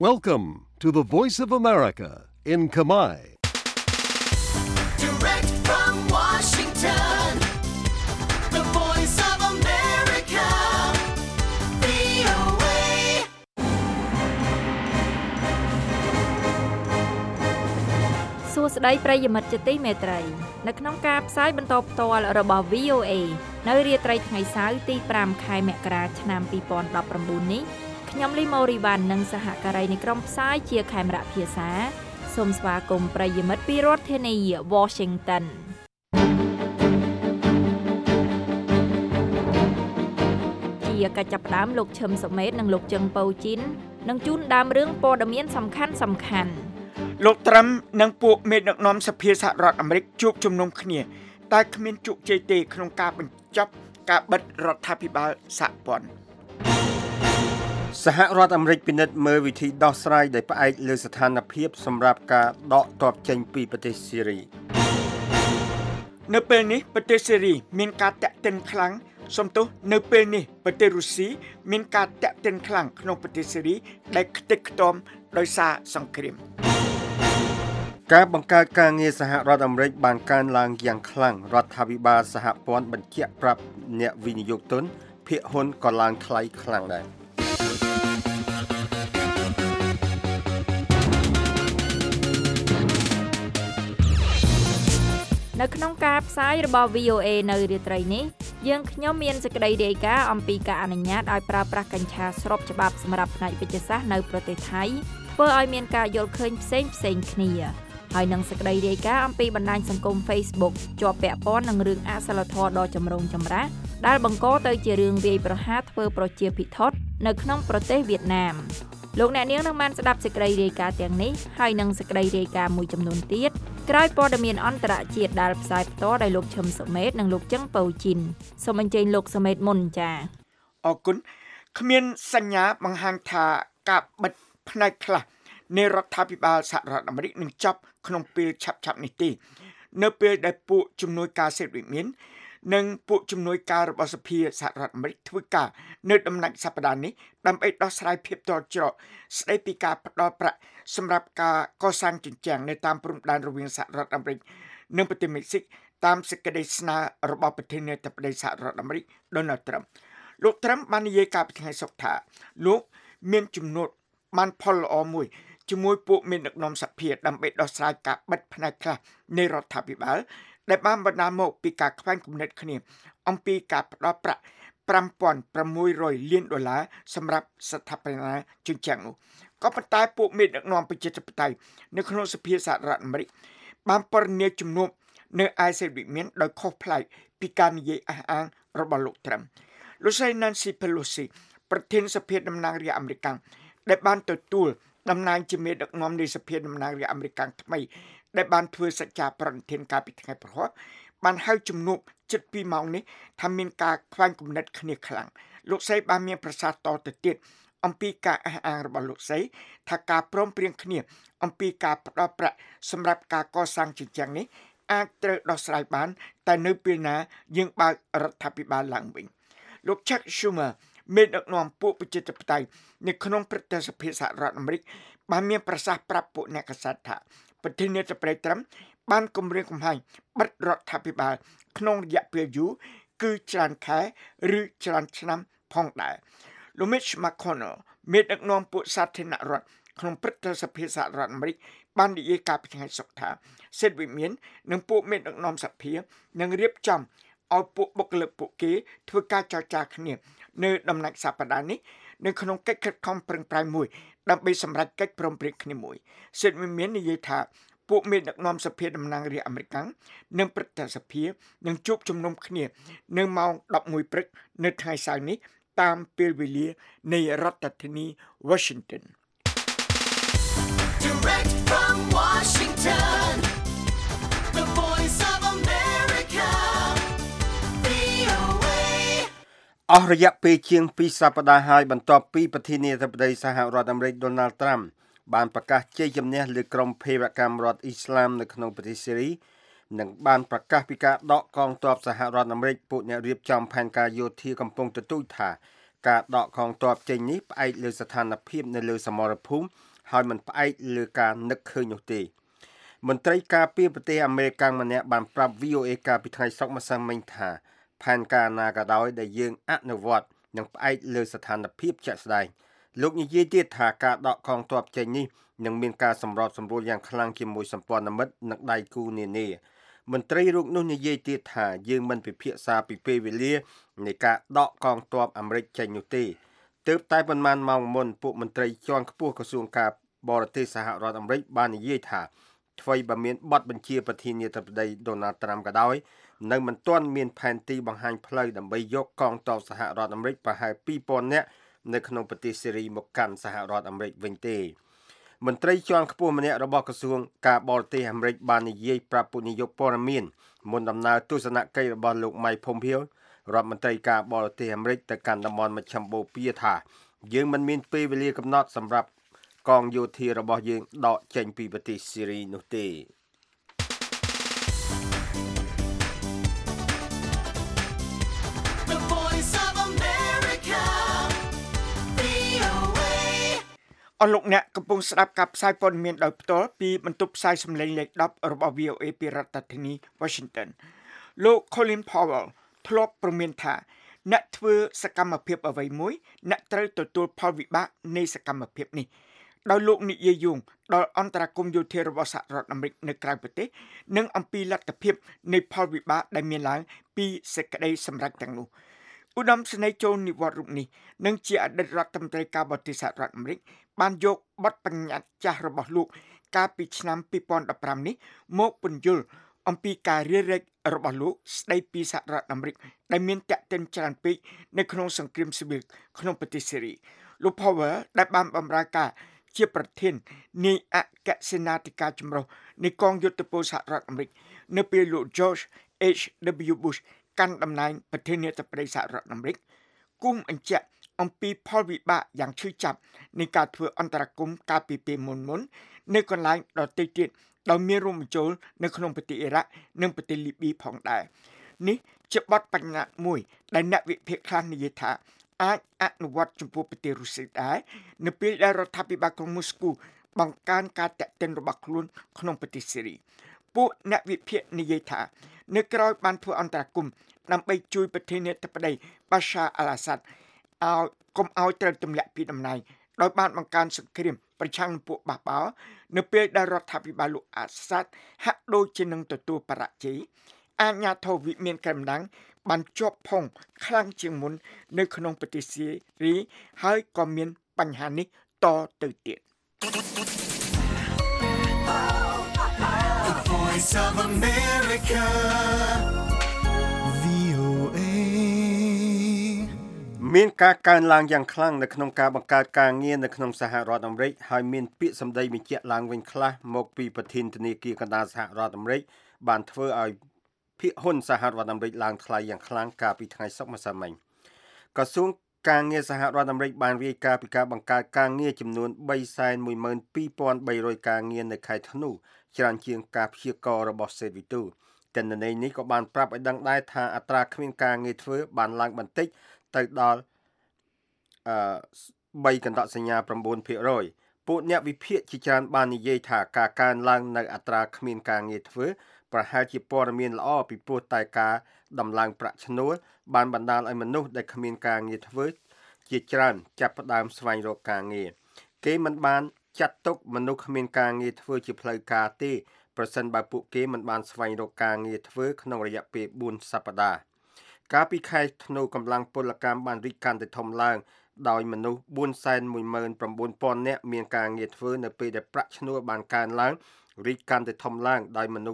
Welcome to the Voice of America in Khmer. Direct from Washington, the Voice of America, VOA. សួស្តីប្រិយមិត្តជាទីមេត្រីនៅក្នុងការផ្សាយបន្តផ្ទាល់របស់ VOA នៅរាត្រីថ្ងៃសៅរ៍ទី5ខែមករាឆ្នាំ2019នេះខ្ញុំលីម៉ូរីវ៉ាន់និងសហការីនៃក្រុមផ្សាយជាខេមរៈភាសាសូមស្វាគមន៍ប្រិយមិត្តពីរដ្ឋធានី Washington ជាកិច្ចចាប់ផ្ដើមលោកឈឹមសុមេតនិងលោកជឹងពៅជីននឹងជូនដើមរឿងព័ត៌មានសំខាន់លោកត្រាំនិងពួកមេដឹកនាំសភាសហរដ្ឋអាមេរិកជួបជុំនុំគ្នាតែគ្មានជោគជ័យទេក្នុងការបញ្ចប់ការបិទរដ្ឋាភិបាលសហព័ន្ធសហរដ្ឋអាមេរិកពិនិត្យមើលវិធីដោះស្រាយដែលផ្អែកលើស្ថានភាពសម្រាប់ការដកទ័ពចេញពីប្រទេសស៊ីរីនៅពេលនេះប្រទេសស៊ីរីមានការតាក់ទិនខ្លាំងសំទោសនៅពេលនេះប្រទេសរុស្ស៊ីមានការតាក់ទិនខ្លាំងក្នុងប្រទេសស៊ីរីដែលខ្ទេចខ្ទាំដោយសារសង្គ្រាមការបង្កើតការងារសហរដ្ឋអាមេរិកបានកើនឡើងយ៉ាងខ្លាំងរដ្ឋាភិបាលសហព័ន្ធបញ្ជាក់ប្រាប់អ្នកវិនិយោគទុនភាគហ៊ុនក៏ឡើងថ្លៃខ្លាំងដែរនៅក្នុងការផ្សាយរបស់ VOA នៅរាត្រីនេះយើងខ្ញុំមានសេចក្តីរាយការណ៍អំពីការអនុញ្ញាតឲ្យប្រើប្រាស់កញ្ឆាស្របច្បាប់សម្រាប់ផ្នែកវិទ្យាសាស្ត្រនៅប្រទេសថៃធ្វើឲ្យមានការយល់ឃើញផ្សេងគ្នាហើយនឹងសេចក្តីរាយការណ៍អំពីបណ្ដាញសង្គម Facebook ជាប់ពាក់ព័ន្ធនឹងរឿងអសិលធម៌ដ៏ចម្រូងចម្រាសដែលបង្កទៅជារឿងវាយប្រហារធ្វើប្រជាភិថុតនៅក្នុងប្រទេសវៀតណាមលោកអ្នកនាងនឹងបានស្ដាប់សេចក្តីរាយការណ៍ទាំងនេះហើយនឹងសេចក្តីរាយការណ៍មួយចំនួនទៀតក្រោយព័ត៌មានអន្តរជាតិដែលផ្សាយផ្ទាល់ដោយលោកឈឹមសុមេតនិងលោកជឹងពៅជីនសូមអញ្ជើញលោកសុមេតមុនចា៎អរគុណគ្មានសញ្ញាបង្ហាញថាការបិទផ្នែកខ្លះនៃរដ្ឋាភិបាលសហរដ្ឋអាមេរិកនឹងចប់ក្នុងពេលឆាប់នេះទេនៅពេលដែលពួកជំនួយការសេដ្ឋវិមាននិងពួកជំនួយការរបស់សភាសហរដ្ឋអាមេរិកធ្វើការនៅដំណាច់សប្តាហ៍នេះដើម្បីដោះស្រាយភាពតច្រកស្ដីពីការផ្តល់ប្រាក់សម្រាប់ការកសាងជញ្ជាំងនៅតាមព្រំដែនរវាងសហរដ្ឋអាមេរិកនិងប្រទេសមេស៊ីកតាមសេចក្តីស្នើរបស់ប្រធានាធិបតីសហរដ្ឋអាមេរិក Donald Trump លោក Trump បាននិយាយកាលពីថ្ងៃសុក្រថាលោកមានជំនួបបានផលល្អមួយជាមួយពួកមានដឹកនាំសភាដើម្បីដោះស្រាយការបិទផ្នែកខ្លះនៃរដ្ឋាភិបាលដែលបានបណ្ដាលមកពីការខ្វែងគំនិតគ្នាអំពីការផ្ដល់ប្រាក់$5,600 លានសម្រាប់ស្ថាបនាជញ្ជាំងនោះក៏ប៉ុន្តែពួកមេដឹកនាំប្រជាធិបតេយ្យនៅក្នុងសភាសហរដ្ឋអាមេរិកបានពណ៌នាជំនួបនៅឯសេដ្ឋវិមានដោយខុសប្លែកពីការនិយាយអះអាងរបស់លោក Trump លោកស្រី Nancy Pelosi ប្រធានសភាតំណាងរាស្ត្រអាមេរិកដែលបានទទួលតំណែងជាមេដឹកនាំនៃសភាតំណាងរាស្ត្រអាមេរិកថ្មីដែលបានធ្វើសច្ចាប្រណិធានកាលពីថ្ងៃព្រហស្បតិ៍បានហៅជំនួបជិត2ម៉ោងនេះថាមានការខ្វែងគំនិតគ្នាខ្លាំងលោកស្រីបានមានប្រសាសន៍តទៅទៀតអំពីការអះអាងរបស់លោកស្រីថាការព្រមព្រៀងគ្នាអំពីការផ្ដល់ប្រាក់សម្រាប់ការកសាងជញ្ជាំងនេះអាចត្រូវដោះស្រាយបានតែនៅពេលណាយើងបើករដ្ឋាភិបាលឡើងវិញលោក Chuck Schumer មេដឹកនាំពួកប្រជាធិបតេយ្យនៅក្នុងព្រឹទ្ធសភាសហរដ្ឋអាមេរិកបានមានប្រសាសន៍ប្រាប់ពួកអ្នកកាសែតថាប្រធានាធិបតីត្រាំបានគម្រាមកំហែងបិទរដ្ឋាភិបាលក្នុងរយៈពេលយូរគឺច្រើនខែឬច្រើនឆ្នាំផងដែរលោក Mitch McConnell មេដឹកនាំពួកសាធារណរដ្ឋក្នុងព្រឹទ្ធសភាសហរដ្ឋអាមេរិកបាននិយាយកាលពីថ្ងៃសុក្រថាសេដ្ឋវិមាននិងពួកមេដឹកនាំសភានឹងរៀបចំឲ្យពួកបុគ្គលិកពួកគេធ្វើការចរចាគ្នានៅដំណាច់សប្តាហ៍នេះនៅក្នុងកិច្ចខិតខំប្រឹងប្រែងមួយដើម្បីសម្រេចកិច្ចព្រមព្រៀងគ្នាមួយសេដ្ឋវិមាននិយាយថាពួកមេដឹកនាំសភាតំណាងរាស្ត្រអាមេរិកនិងព្រឹទ្ធសភានឹងជួបជុំនុំគ្នានៅម៉ោង 11 ព្រឹកនៅថ្ងៃសៅរ៍នេះតាមពេលវេលានៃរដ្ឋធានី Washington Direct from Washington, the Voice of America, VOA. អស់រយៈពេលជាង2សប្តាហ៍ហើយបន្ទាប់ពីប្រធានាធិបតីសហរដ្ឋអាមេរិក Donald Trump បានប្រកាសជ័យជំនះលើក្រុមភេរវកម្មរដ្ឋអ៊ីស្លាមនៅក្នុងប្រទេសស៊ីរីនិងបានប្រកាសពីការដកកងទ័ពសហរដ្ឋអាមេរិកពួកអ្នករៀបចំផែនការយោធាកំពុងទទូចថាការដកកងទ័ពចេញនេះផ្អែកលើស្ថានភាពនៅលើសមរភូមិហើយមិនផ្អែកលើការនឹកឃើញនោះទេមន្ត្រីការពារប្រទេសអាមេរិកម្នាក់បានប្រាប់ VOA កាលពីថ្ងៃសុក្រម្សិលមិញថាផែនការណាក៏ដោយដែលយើងអនុវត្តនឹងផ្អែកលើស្ថានភាពជាក់ស្ដែងលោកនិយាយទៀតថាការដកកងទ័ពចេញនេះនឹងមានការសម្របសម្រួលយ៉ាងខ្លាំងជាមួយសម្ព័ន្ធមិត្តនិងដៃគូនានាមន្ត្រីរូបនោះនិយាយទៀតថាយើងមិនពិភាក្សាពីពេលវេលានៃការដកកងទ័ពអាមេរិកចេញនោះទេទើបតែប៉ុន្មានម៉ោងមុនពួកមន្ត្រីជាន់ខ្ពស់ក្រសួងការបរទេសសហរដ្ឋអាមេរិកបាននិយាយថាអ្វីបើមានបទបញ្ជាប្រធានាធិបតី Donald Trump ក៏ដោយនៅមិនទាន់មានផែនទីបង្ហាញផ្លូវដើម្បីយកកងទ័ពសហរដ្ឋអាមេរិកប្រហែល 2000 នាក់នៅក្នុងប្រទេសសេរីមកកាន់សហរដ្ឋអាមេរិកវិញទេមន្ត្រីជាន់ខ្ពស់ម្នាក់របស់ក្រសួងការបរទេសអាមេរិកបាននិយាយប្រាប់ពួកនាយកព័ត៌មានមុនដំណើរទស្សនកិច្ចរបស់លោក Mike Pompeo រដ្ឋមន្ត្រីការបរទេសអាមេរិកទៅកាន់តំបន់មជ្ឈមបូព៌ាថាយើងមិនមានពេលវេលាកំណត់សម្រាប់កងយោធារបស់យើងដកចេញពីប្រទេសសេរីនោះទេអស់លោកអ្នកកំពុងស្ដាប់ការផ្សាយព័ត៌មានដោយផ្ទាល់ពីបន្ទប់ផ្សាយសំឡេងលេខ10របស់ VOA ពីរដ្ឋធានី Washington លោក Colin Powell ធ្លាប់ប្រមានថាអ្នកធ្វើសកម្មភាពអ្វីមួយអ្នកត្រូវទទួលផលវិបាកនៃសកម្មភាពនេះដោយលោកនិយាយយោងដល់អន្តរាគមន៍យោធារបស់សហរដ្ឋអាមេរិកនៅក្រៅប្រទេសនិងអំពីលទ្ធភាពនៃផលវិបាកដែលមានឡើងពីសេចក្តីសម្រេចទាំងនោះឧត្តមសេនីយ៍ចូលនិវត្តន៍រូបនេះនិងជាអតីតរដ្ឋមន្ត្រីការបរទេសសហរដ្ឋអាមេរិកបានយកបទបញ្ញត្តិចាស់របស់លោកកាលពីឆ្នាំ2015នេះមកពន្យល់អំពីការរារែករបស់លោកស្ដីពីសហរដ្ឋអាមេរិកដែលមានតាក់ទិនច្រើនពេកនៅក្នុងសង្គ្រាមស៊ីវិលក្នុងប្រទេសសេរីលោក Powell ដែលបានបម្រើការជាប្រធាននៃអគ្គសេនាធិការចម្រុះនៃកងយុទ្ធពលសហរដ្ឋអាមេរិកនៅពេលលោក George H.W. Bush កាន់តំណែងប្រធានាធិបតីសហរដ្ឋអាមេរិកគុំអញ្ជាក់អំពីផលវិបាកយ៉ាងឈឺចាប់នៃការធ្វើអន្តរាគមន៍កាលពីពេលមុននៅកន្លែងដទៃទៀតដោយមានរួមបញ្ចូលនៅក្នុងប្រទេសអ៊ីរ៉ាក់និងប្រទេសលីប៊ីផងដែរនេះជាបទបញ្ញត្តិមួយដែលអ្នកវិភាគខ្លះនិយាយថាអាចអនុវត្តចំពោះប្រទេសរុស្ស៊ីដែរនៅពេលដែលរដ្ឋាភិបាលក្រុងមូស្គូបង្កើនការតាក់ទិនរបស់ខ្លួនក្នុងប្រទេសសេរីពួកអ្នកវិភាគនិយាយថានៅក្រោយបានធ្វើអន្តរាគមន៍ដើម្បីជួយប្រធានាធិបតី Bashar al-Assad កុំឲ្យត្រូវទម្លាក់ពីតំណែងដោយបានបង្កើនសង្គ្រាមប្រឆាំងនឹងពួកបះបោរនៅពេលដែលរដ្ឋាភិបាលលោកអាសាដហាក់ដូចជានឹងទទួលបរាជ័យអាជ្ញាធរវិមានកម្លាំងបានជាប់ផុងខ្លាំងជាងមុននៅក្នុងប្រទេសសេរីហើយក៏មានបញ្ហានេះតទៅទៀត The Voice of America VOA មានការកើនឡើងយ៉ាងខ្លាំងនៅក្នុងការបង្កើតការងារនៅក្នុងសហរដ្ឋអាមេរិកហើយមានពាក្យសម្ដីបញ្ជាក់ឡើងវិញខ្លះមកពីប្រធានធនាគារកណ្ដាលសហរដ្ឋអាមេរិកបានធ្វើឲ្យភាគហ៊ុនសហរដ្ឋអាមេរិកឡើងថ្លៃយ៉ាងខ្លាំងកាលពីថ្ងៃសុក្រម្សិលមិញក្រសួងការងារសហរដ្ឋអាមេរិកបានរាយការណ៍ពីការបង្កើតការងារចំនួន 312,300 ការងារនៅខែធ្នូច្រើនជាងការព្យាករណ៍របស់សេតវីទូទិន្នន័យនេះក៏បានប្រាប់ឲ្យដឹងដែរថាអត្រាគ្មានការងារធ្វើបានឡើងបន្តិចទៅដល់3.9%ពួកអ្នកវិភាគជាច្រើនបាននិយាយថាការកើនឡើងនៅអត្រាគ្មានការងារធ្វើប្រហែលជាព័ត៌មានល្អពីព្រោះតែការដំឡើងប្រាក់ឈ្នួលបានបណ្ដាលឲ្យមនុស្សដែលគ្មានការងារធ្វើជាច្រើនចាប់ផ្ដើមស្វែងរកការងារគេមិនបានចាត់ទុកមនុស្សគ្មានការងារធ្វើជាផ្លូវការទេប្រសិនបើពួកគេមិនបានស្វែងរកការងារធ្វើក្នុងរយៈពេល4សប្តាហ៍កាលពីខែធ្នូកម្លាំងពលកម្មបានរីកកាន់តែធំឡើងដោយមនុស្ស 419,000 នាក់មានការងារធ្វើនៅពេលដែលប្រាក់ឈ្នួលបានកើនឡើងរីកកាន់តែធំឡើងដោយមនុស្ស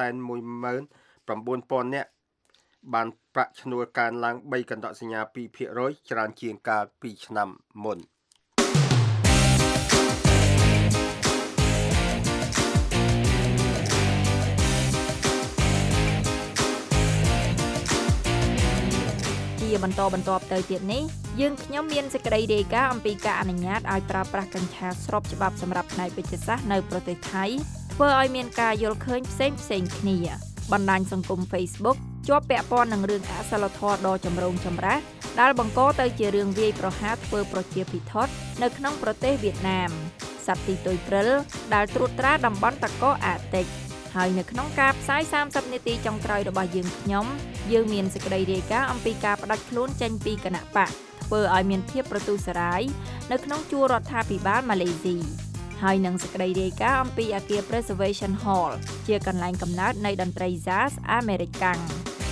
419,000 នាក់បានប្រាក់ឈ្នួលកើនឡើង 3.2% ច្រើនជាងកាលពីឆ្នាំមុនជាបន្តទៅទៀតនេះយើងខ្ញុំមានសេចក្តីរាយការណ៍អំពីការអនុញ្ញាតឲ្យប្រើប្រាស់កញ្ឆាស្របច្បាប់សម្រាប់ផ្នែកវិទ្យាសាស្ត្រនៅប្រទេសថៃធ្វើឲ្យមានការយល់ឃើញផ្សេងគ្នាបណ្ដាញសង្គម Facebook ជាប់ពាក់ព័ន្ធនឹងរឿងអសិលធម៌ដ៏ចម្រូងចម្រាសដែលបង្កទៅជារឿងវាយប្រហារធ្វើប្រជាពិធដ្ឋនៅក្នុងប្រទេសវៀតណាមសត្វទីទុយព្រិលដែលត្រួតត្រាតំបន់តកោអាតិកហើយនៅក្នុងការផ្សាយ30នាទីចុងក្រោយរបស់យើងយើងមានសេចក្តីរាយការណ៍អំពីការផ្ដាច់ខ្លួនចេញពីគណៈបកធ្វើឲ្យមានភាពប្រទូសរាយនៅក្នុងជួររដ្ឋាភិបាលម៉ាឡេស៊ីហើយនឹងសេចក្តីរាយការណ៍អំពីអគារ Preservation Hall ជាកន្លែងកំណើតនៃតន្ត្រី Jazz អាមេរិកាំង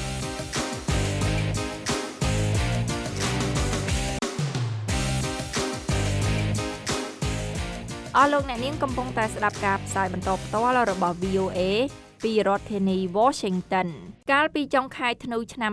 អស់លោកអ្នកនាងកំពុងតែស្ដាប់ការផ្សាយបន្តផ្ទាល់របស់ VOA ពីរដ្ឋធានី Washington កាលពីចុងខែធ្នូឆ្នាំ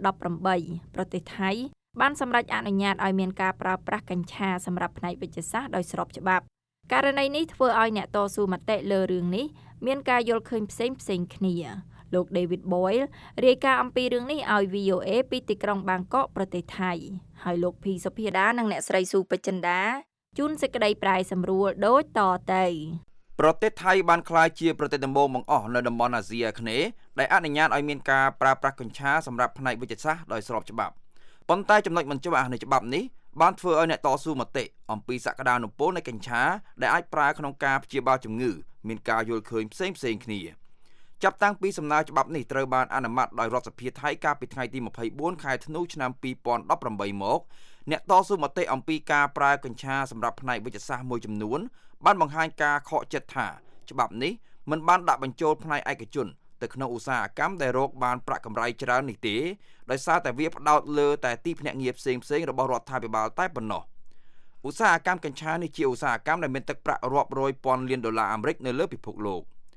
2018ប្រទេសថៃបានសម្រេចអនុញ្ញាតឲ្យមានការប្រើប្រាស់កញ្ឆាសម្រាប់ផ្នែកវិទ្យាសាស្ត្រដោយស្របច្បាប់ករណីនេះធ្វើឲ្យអ្នកតស៊ូមតិលើរឿងនេះមានការយល់ឃើញផ្សេងគ្នាលោក David Boyle រាយការណ៍អំពីរឿងនេះឲ្យ VOA ពីទីក្រុងបាងកកប្រទេសថៃហើយលោកភីសុភាដានិងអ្នកស្រីស៊ូពេជ្រចិន្តាជូនសេចក្តីប្រាយសម្រួលដូចតទៅប្រទេសថៃបានក្លាយជាប្រទេសដំបូងបង្អស់នៅតំបន់អាស៊ីអាគ្នេយ៍ដែលអនុញ្ញាតឲ្យមានការប្រើប្រាស់កញ្ឆាសម្រាប់ផ្នែកវិទ្យាសាស្ត្រដោយស្របច្បាប់ប៉ុន្តែចំណុចមិនច្បាស់នៃច្បាប់នេះបានធ្វើឲ្យអ្នកតស៊ូមតិអំពីសក្តានុពលនៃកញ្ឆាដែលអាចប្រើក្នុងការព្យាបាលជំងឺមានការយល់ឃើញផ្សេងគ្នាចាប់តាំងពីសំណើច្បាប់នេះត្រូវបានអនុម័តដោយរដ្ឋសភាថៃកាលពីថ្ងៃទី24ខែធ្នូឆ្នាំ2018មកអ្នកតស៊ូមតិអំពីការប្រើកញ្ឆាសម្រាប់ផ្នែកវិទ្យាសាស្ត្រមួយចំនួនបានបង្ហាញការខកចិត្តថាច្បាប់នេះមិនបានដាក់បញ្ចូលផ្នែកឯកជនទៅក្នុងឧស្សាហកម្មដែលរកបានប្រាក់កម្រៃច្រើននេះទេដោយសារតែវាផ្ដោតលើតែទីភ្នាក់ងារផ្សេងរបស់រដ្ឋាភិបាលតែប៉ុណ្ណោះឧស្សាហកម្មកញ្ឆានេះជាឧស្សាហកម្មដែលមានទឹកប្រាក់រាប់រយពាន់លានដុល្លារអាមេរិកនៅលើពិភពលោក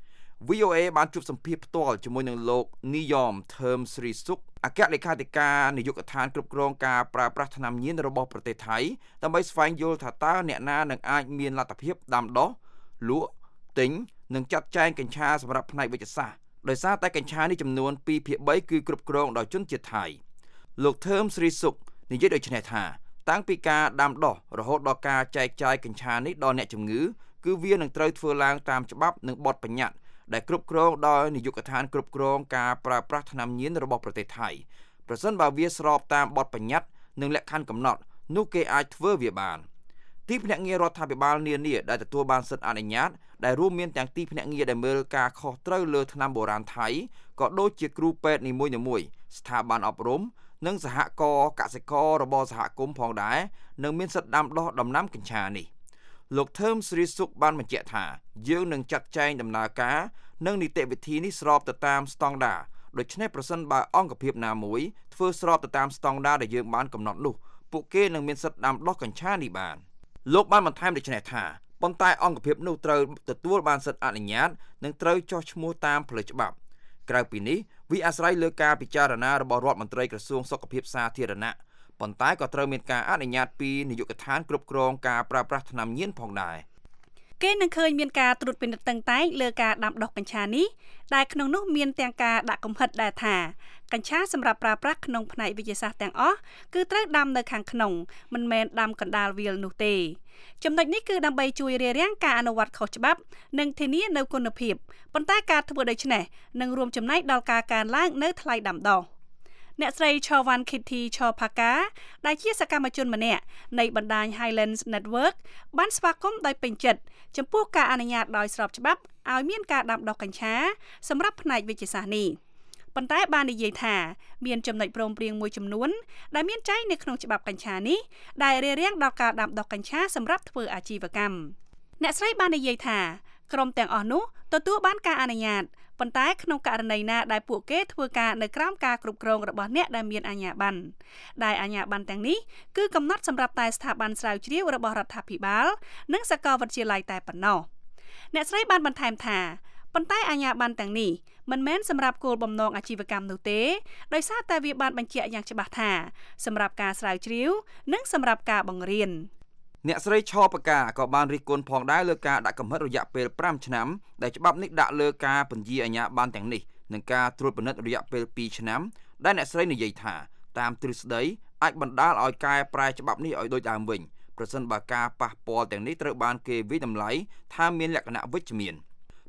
VOA បានជួបសម្ភាសផ្ទាល់ជាមួយនឹងលោកនីយ៉មថឺមស្រីសុកអគ្គលេខាធិការនាយកដ្ឋានគ្រប់គ្រងការប្រើប្រាស់ថ្នាំញៀនរបស់ប្រទេសថៃដើម្បីស្វែងយល់ថាតើអ្នកណានឹងអាចមានលទ្ធភាពដាំដុះលក់ទិញនិងចាត់ចែងកញ្ឆាសម្រាប់ផ្នែកវិទ្យាសាស្ត្រដោយសារតែកញ្ឆានេះចំនួន 2/3 គឺគ្រប់គ្រងដោយជនជាតិថៃលោកថឺមស្រីសុកនិយាយដូចនេះថាតាំងពីការដាំដុះរហូតដល់ការចែកចាយកញ្ឆានេះដល់អ្នកជំងឺគឺវានឹងត្រូវធ្វើឡើងតាមច្បាប់និងបទបញ្ញត្តិដែលគ្រប់គ្រងដោយនាយកដ្ឋានគ្រប់គ្រងការប្រើប្រាស់ថ្នាំញៀនរបស់ប្រទេសថៃប្រសិនបើវាស្របតាមបទបញ្ញត្តិនិងលក្ខខណ្ឌកំណត់នោះគេអាចធ្វើវាបានទីភ្នាក់ងាររដ្ឋាភិបាលនានាដែលទទួលបានសិទ្ធិអនុញ្ញាតដែលរួមមានទាំងទីភ្នាក់ងារដែលមើលការខុសត្រូវលើថ្នាំបុរាណថៃក៏ដូចជាគ្រូពេទ្យនីមួយៗស្ថាប័នអប់រំនិងសហករណ៍កសិកររបស់សហគមន៍ផងដែរនឹងមានសិទ្ធិដាំដុះដំណាំកញ្ឆានេះលោកថឺមស្រីសុកបានបញ្ជាក់ថាយើងនឹងចាត់ចែងដំណើរការនិងនីតិវិធីនេះស្របទៅតាមស្តង់ដារដូច្នេះប្រសិនបើអង្គភាពណាមួយធ្វើស្របទៅតាមស្តង់ដារដែលយើងបានកំណត់នោះពួកគេនឹងមានសិទ្ធិដាំដុះកញ្ឆានេះបានលោកបានបន្ថែមដូចនេះថាប៉ុន្តែអង្គភាពនោះត្រូវទទួលបានសិទ្ធិអនុញ្ញាតនិងត្រូវចុះឈ្មោះតាមផ្លូវច្បាប់ក្រៅពីនេះវាអាស្រ័យលើការពិចារណារបស់រដ្ឋមន្ត្រីក្រសួងសុខភាពសាធារណៈប៉ុន្តែក៏ត្រូវមានការអនុញ្ញាតពីនាយកដ្ឋានគ្រប់គ្រងការប្រើប្រាស់ថ្នាំញៀនផងដែរគេនឹងឃើញមានការត្រួតពិនិត្យតឹងតែងលើការដាំដុះកញ្ឆានេះដែលក្នុងនោះមានទាំងការដាក់កំហិតដែរថាកញ្ឆាសម្រាប់ប្រើប្រាស់ក្នុងផ្នែកវិទ្យាសាស្ត្រទាំងអស់គឺត្រូវដាំនៅខាងក្នុងមិនមែនដាំកណ្ដាលវាលនោះទេចំណុចនេះគឺដើម្បីជួយរារាំងការអនុវត្តខុសច្បាប់និងធានានូវគុណភាពប៉ុន្តែការធ្វើដូច្នេះនឹងរួមចំណែកដល់ការកើនឡើងនៅថ្លៃដាំដុះអ្នកស្រី Chavan Kitty Chopaka ដែលជាសកម្មជនម្នាក់នៃបណ្ដាញ Highlands Network បានស្វាគមន៍ដោយពេញចិត្តចំពោះការអនុញ្ញាតដោយស្របច្បាប់ឲ្យមានការដាំដុះកញ្ឆាសម្រាប់ផ្នែកវិទ្យាសាស្ត្រនេះប៉ុន្តែបាននិយាយថាមានចំណុចព្រមព្រៀងមួយចំនួនដែលមានចែងនៅក្នុងច្បាប់កញ្ឆានេះដែលរារាំងដល់ការដាំដុះកញ្ឆាសម្រាប់ធ្វើអាជីវកម្មអ្នកស្រីបាននិយាយថាក្រុមទាំងអស់នោះទទួលបានការអនុញ្ញាតប៉ុន្តែក្នុងករណីណាដែលពួកគេធ្វើការនៅក្រោមការគ្រប់គ្រងរបស់អ្នកដែលមានអាជ្ញាប័ណ្ណដែលអាជ្ញាប័ណ្ណទាំងនេះគឺកំណត់សម្រាប់តែស្ថាប័នស្រាវជ្រាវរបស់រដ្ឋាភិបាលនិងសាកលវិទ្យាល័យតែប៉ុណ្ណោះអ្នកស្រីបានបន្ថែមថាប៉ុន្តែអាជ្ញាប័ណ្ណទាំងនេះមិនមែនសម្រាប់គោលបំណងអាជីវកម្មនោះទេដោយសារតែវាបានបញ្ជាក់យ៉ាងច្បាស់ថាសម្រាប់ការស្រាវជ្រាវនិងសម្រាប់ការបង្រៀនអ្នកស្រីឆបកាក៏បានរិះគន់ផងដែរលើការដាក់កំហិតរយៈពេល5ឆ្នាំដែលច្បាប់នេះដាក់លើការពន្យាអាជ្ញាប័ណ្ណទាំងនេះនិងការត្រួតពិនិត្យរយៈពេល2ឆ្នាំដែលអ្នកស្រីនិយាយថាតាមទ្រឹស្ដីអាចបណ្ដាលឲ្យកែប្រែច្បាប់នេះឲ្យដូចដើមវិញប្រសិនបើការប៉ះពាល់ទាំងនេះត្រូវបានគេវិតម្លៃថាមានលក្ខណៈវិជ្ជមាន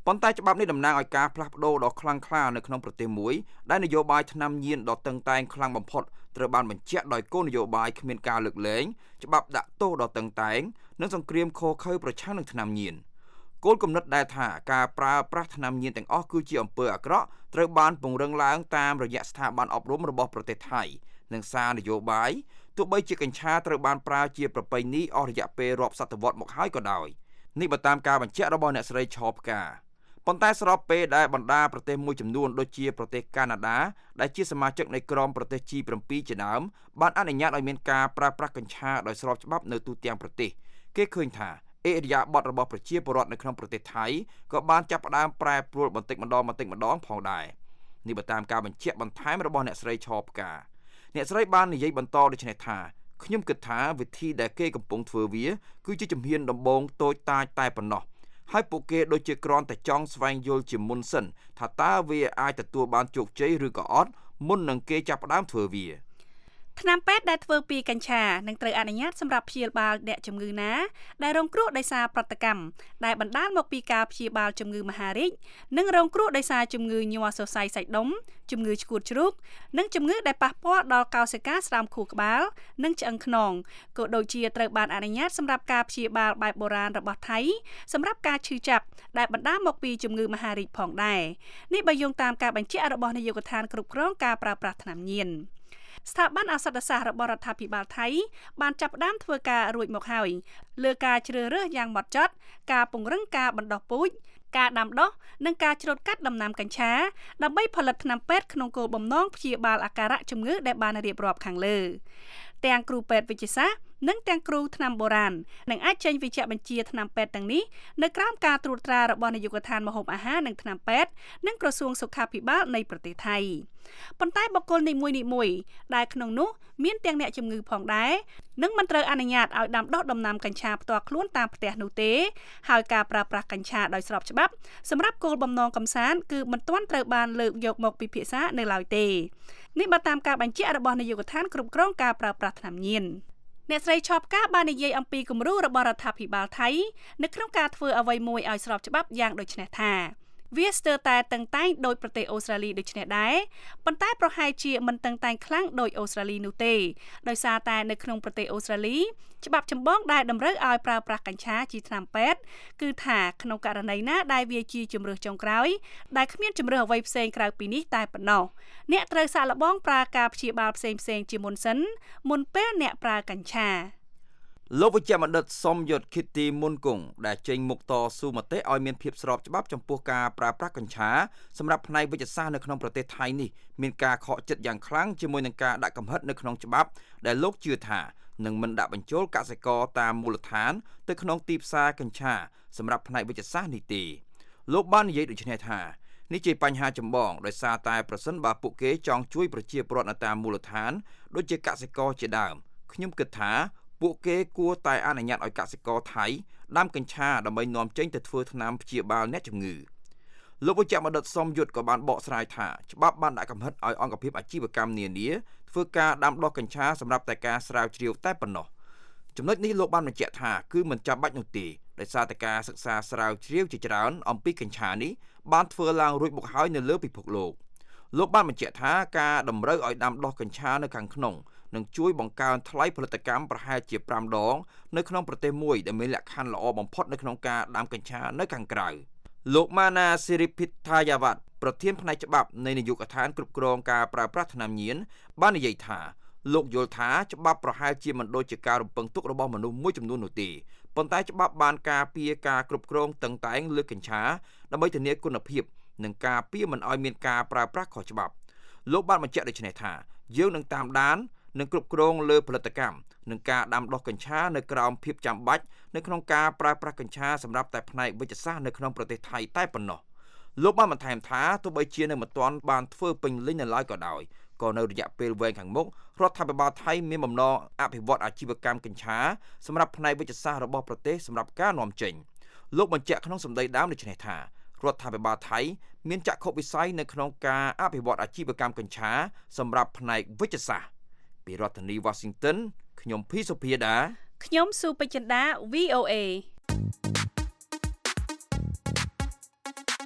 ប៉ុន្តែច្បាប់នេះតំណាងឲ្យការផ្លាស់ប្ដូរដ៏ខ្លាំងក្លានៅក្នុងប្រទេសមួយដែលនយោបាយថ្នាំញៀនដ៏តឹងតែងខ្លាំងបំផុតត្រូវបានបញ្ជាក់ដោយគោលនយោបាយគ្មានការលើកលែងច្បាប់ដាក់ទោសដ៏តឹងតែងនិងសង្គ្រាមឃោរឃៅប្រឆាំងនឹងថ្នាំញៀនគោលគំនិតដែលថាការប្រើប្រាស់ថ្នាំញៀនទាំងអស់គឺជាអំពើអាក្រក់ត្រូវបានពង្រឹងឡើងតាមរយៈស្ថាប័នអប់រំរបស់ប្រទេសថៃនិងសារនយោបាយទោះបីជាកញ្ឆាត្រូវបានប្រើជាប្រពៃណីអស់រយៈពេលរាប់សតវត្សមកហើយក៏ដោយនេះបើតាមការបញ្ជាក់របស់អ្នកស្រីឆោផ្កាប៉ុន្តែស្របពេលដែលបណ្ដាប្រទេសមួយចំនួនដូចជាប្រទេសកាណាដាដែលជាសមាជិកនៃក្រុមប្រទេស G7 ជាដើមបានអនុញ្ញាតឲ្យមានការប្រើប្រាស់កញ្ឆាដោយស្របច្បាប់នៅទូទាំងប្រទេសគេឃើញថាអេរិយាបថរបស់ប្រជាពលរដ្ឋនៅក្នុងប្រទេសថៃក៏បានចាប់ផ្ដើមប្រែប្រួលបន្តិចម្ដងផងដែរនេះបើតាមការបញ្ជាក់បន្ថែមរបស់អ្នកស្រីឆោផ្កាអ្នកស្រីបាននិយាយបន្តដូចនេះថាខ្ញុំគិតថាវិធីដែលគេកំពុងធ្វើវាគឺជាជំហានដំបូងតូចតាចតែប៉ុណ្ណោះហើយពួកគេដូចជាគ្រាន់តែចង់ស្វែងយល់ជាមុនសិនថាតើវាអាចទទួលបានជោគជ័យឬក៏អត់មុននឹងគេចាប់ផ្ដើមធ្វើវាថ្នាំពេទ្យដែលធ្វើពីកញ្ឆានឹងត្រូវអនុញ្ញាតសម្រាប់ព្យាបាលអ្នកជំងឺណាដែលរងគ្រោះដោយសារប្រតិកម្មដែលបណ្ដាលមកពីការព្យាបាលជំងឺមហារីកនិងរងគ្រោះដោយសារជំងឺញ័រសរសៃសាច់ដុំជំងឺឆ្កួតជ្រូកនិងជំងឺដែលប៉ះពាល់ដល់កោសិកាស្រាមខួរក្បាលនិងឆ្អឹងខ្នងក៏ដូចជាត្រូវបានអនុញ្ញាតសម្រាប់ការព្យាបាលបែបបុរាណរបស់ថៃសម្រាប់ការឈឺចាប់ដែលបណ្ដាលមកពីជំងឺមហារីកផងដែរនេះបើយោងតាមការបញ្ជាក់របស់នាយកដ្ឋានគ្រប់គ្រងការប្រើប្រាស់ថ្នាំញៀនស្ថាប័នឱសថសាស្ត្ររបស់រដ្ឋាភិបាលថៃបានចាប់ផ្ដើមធ្វើការរួចមកហើយលើការជ្រើសរើសយ៉ាងហ្មត់ចត់ការពង្រឹងការបណ្ដុះពូជការដាំដុះនិងការច្រូតកាត់ដំណាំកញ្ឆាដើម្បីផលិតថ្នាំពេទ្យក្នុងគោលបំណងព្យាបាលអាការៈជំងឺដែលបានរៀបរាប់ខាងលើទាំងគ្រូពេទ្យវិទ្យាសាស្ត្រនិងទាំងគ្រូថ្នាំបុរាណនឹងអាចចេញវេជ្ជបញ្ជាថ្នាំពេទ្យទាំងនេះនៅក្រោមការត្រួតត្រារបស់នាយកដ្ឋានម្ហូបអាហារនិងថ្នាំពេទ្យនិងក្រសួងសុខាភិបាលនៃប្រទេសថៃប៉ុន្តែបុគ្គលនីមួយៗដែលក្នុងនោះមានទាំងអ្នកជំងឺផងដែរនឹងមិនត្រូវអនុញ្ញាតឲ្យដាំដុះដំណាំកញ្ឆាផ្ទាល់ខ្លួនតាមផ្ទះនោះទេហើយការប្រើប្រាស់កញ្ឆាដោយស្របច្បាប់សម្រាប់គោលបំណងកម្សាន្តគឺមិនទាន់ត្រូវបានលើកយកមកពិភាក្សានៅឡើយទេនេះបើតាមការបញ្ជាក់របស់នាយកដ្ឋានគ្រប់គ្រងការប្រើប្រាស់ថ្នាំញៀនអ្នកស្រីឆោផ្កាបាននិយាយអំពីគំរូរបស់រដ្ឋាភិបាលថៃនៅក្នុងការធ្វើអ្វីមួយឲ្យស្របច្បាប់យ៉ាងដូចនេះថាវាស្ទើរតែតឹងតែងដោយប្រទេសអូស្ត្រាលីដូចនេះដែរប៉ុន្តែប្រហែលជាមិនតឹងតែងខ្លាំងដោយអូស្ត្រាលីនោះទេដោយសារតែនៅក្នុងប្រទេសអូស្ត្រាលីច្បាប់ចម្បងដែលតម្រូវឲ្យប្រើប្រាស់កញ្ឆាជាថ្នាំពេទ្យគឺថាក្នុងករណីណាដែលវាជាជំរើសចុងក្រោយដែលគ្មានជំរើសអ្វីផ្សេងក្រៅពីនេះតែប៉ុណ្ណោះអ្នកត្រូវសាកល្បងប្រើការព្យាបាលផ្សេងជាមុនសិនមុនពេលអ្នកប្រើកញ្ឆាលោកវិជ្ជបណ្ឌិតសុំយុទ្ធ Kitty មុនគង់ដែលចេញមុខតស៊ូមតិឲ្យមានភាពស្របច្បាប់ចំពោះការប្រើប្រាស់កញ្ឆាសម្រាប់ផ្នែកវិទ្យាសាស្ត្រនៅក្នុងប្រទេសថៃនេះមានការខកចិត្តយ៉ាងខ្លាំងជាមួយនឹងការដាក់កំហិតនៅក្នុងច្បាប់ដែលលោកជឿថានឹងមិនដាក់បញ្ចូលកសិករតាមមូលដ្ឋានទៅក្នុងទីផ្សារកញ្ឆាសម្រាប់ផ្នែកវិទ្យាសាស្ត្រនេះទេលោកបាននិយាយដូចនេះថានេះជាបញ្ហាចម្បងដោយសារតែប្រសិនបើពួកគេចង់ជួយប្រជាពលរដ្ឋនៅតាមមូលដ្ឋានដូចជាកសិករជាដើមខ្ញុំគិតថាពួកគេគួរតែអនុញ្ញាតឲ្យកសិករថៃដាំកញ្ឆាដើម្បីនាំចេញទៅធ្វើថ្នាំព្យាបាលអ្នកជំងឺលោកវិជ្ជបណ្ឌិតសុំយុទ្ធក៏បានបកស្រាយថាច្បាប់បានដាក់កំហិតឲ្យអង្គភាពអាជីវកម្មនានាធ្វើការដាំដុះកញ្ឆាសម្រាប់តែការស្រាវជ្រាវតែប៉ុណ្ណោះចំណុចនេះលោកបានបញ្ជាក់ថាគឺមិនចាំបាច់នោះទេដោយសារតែការសិក្សាស្រាវជ្រាវជាច្រើនអំពីកញ្ឆានេះបានធ្វើឡើងរួចមកហើយនៅលើពិភពលោកបានបញ្ជាក់ថាការតម្រូវឲ្យដាំដុះកញ្ឆានៅខាងក្នុងនឹងជួយបង្កើនថ្លៃផលិតកម្មប្រហែលជា5ដងនៅក្នុងប្រទេសមួយដែលមានលក្ខខណ្ឌល្អបំផុតនៅក្នុងការដាំកញ្ឆានៅខាងក្រៅលោកម៉ាណាស៊ីរីភិតថាយ៉ាវ៉ាត់ប្រធានផ្នែកច្បាប់នៃនាយកដ្ឋានគ្រប់គ្រងការប្រើប្រាស់ថ្នាំញៀនបាននិយាយថាលោកយល់ថាច្បាប់ប្រហែលជាមិនដូចជាការរំពឹងទុករបស់មនុស្សមួយចំនួននោះទេប៉ុន្តែច្បាប់បានការពារការគ្រប់គ្រងតឹងតែងលើកញ្ឆាដើម្បីធានាគុណភាពនិងការពារមិនឲ្យមានការប្រើប្រាស់ខុសច្បាប់លោកបានបញ្ជាក់ដូចនេះថាយើងនឹងតាមដាននិងគ្រប់គ្រងលើផលិតកម្មនិងការដាំដុះកញ្ឆានៅក្រោមភាពចាំបាច់នៅក្នុងការប្រើប្រាស់កញ្ឆាសម្រាប់តែផ្នែកវិទ្យាសាស្ត្រនៅក្នុងប្រទេសថៃតែប៉ុណ្ណោះលោកបានបន្ថែមថាទោះបីជានៅមិនទាន់បានធ្វើពេញលេញនៅឡើយក៏ដោយក៏នៅរយៈពេលវែងខាងមុខរដ្ឋាភិបាលថៃមានបំណងអភិវឌ្ឍអាជីវកម្មកញ្ឆាសម្រាប់ផ្នែកវិទ្យាសាស្ត្ររបស់ប្រទេសសម្រាប់ការនាំចេញលោកបញ្ជាក់ក្នុងសម្ដីដើមដូចនេះថារដ្ឋាភិបាលថៃមានចក្ខុវិស័យនៅក្នុងការអភិវឌ្ឍអាជីវកម្មកញ្ឆាសម្រាប់ផ្នែកវិទ្យាសាស្ត្រពីរដ្ឋធានី Washington ខ្ញុំភីសុភាដាខ្ញុំស៊ូពេជ្រចិន្តា VOA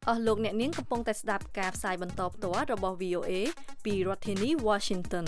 លោកអ្នកនាងកំពុងតែស្ដាប់ការផ្សាយបន្តផ្ទាល់របស់ VOA ពីរដ្ឋធានី Washington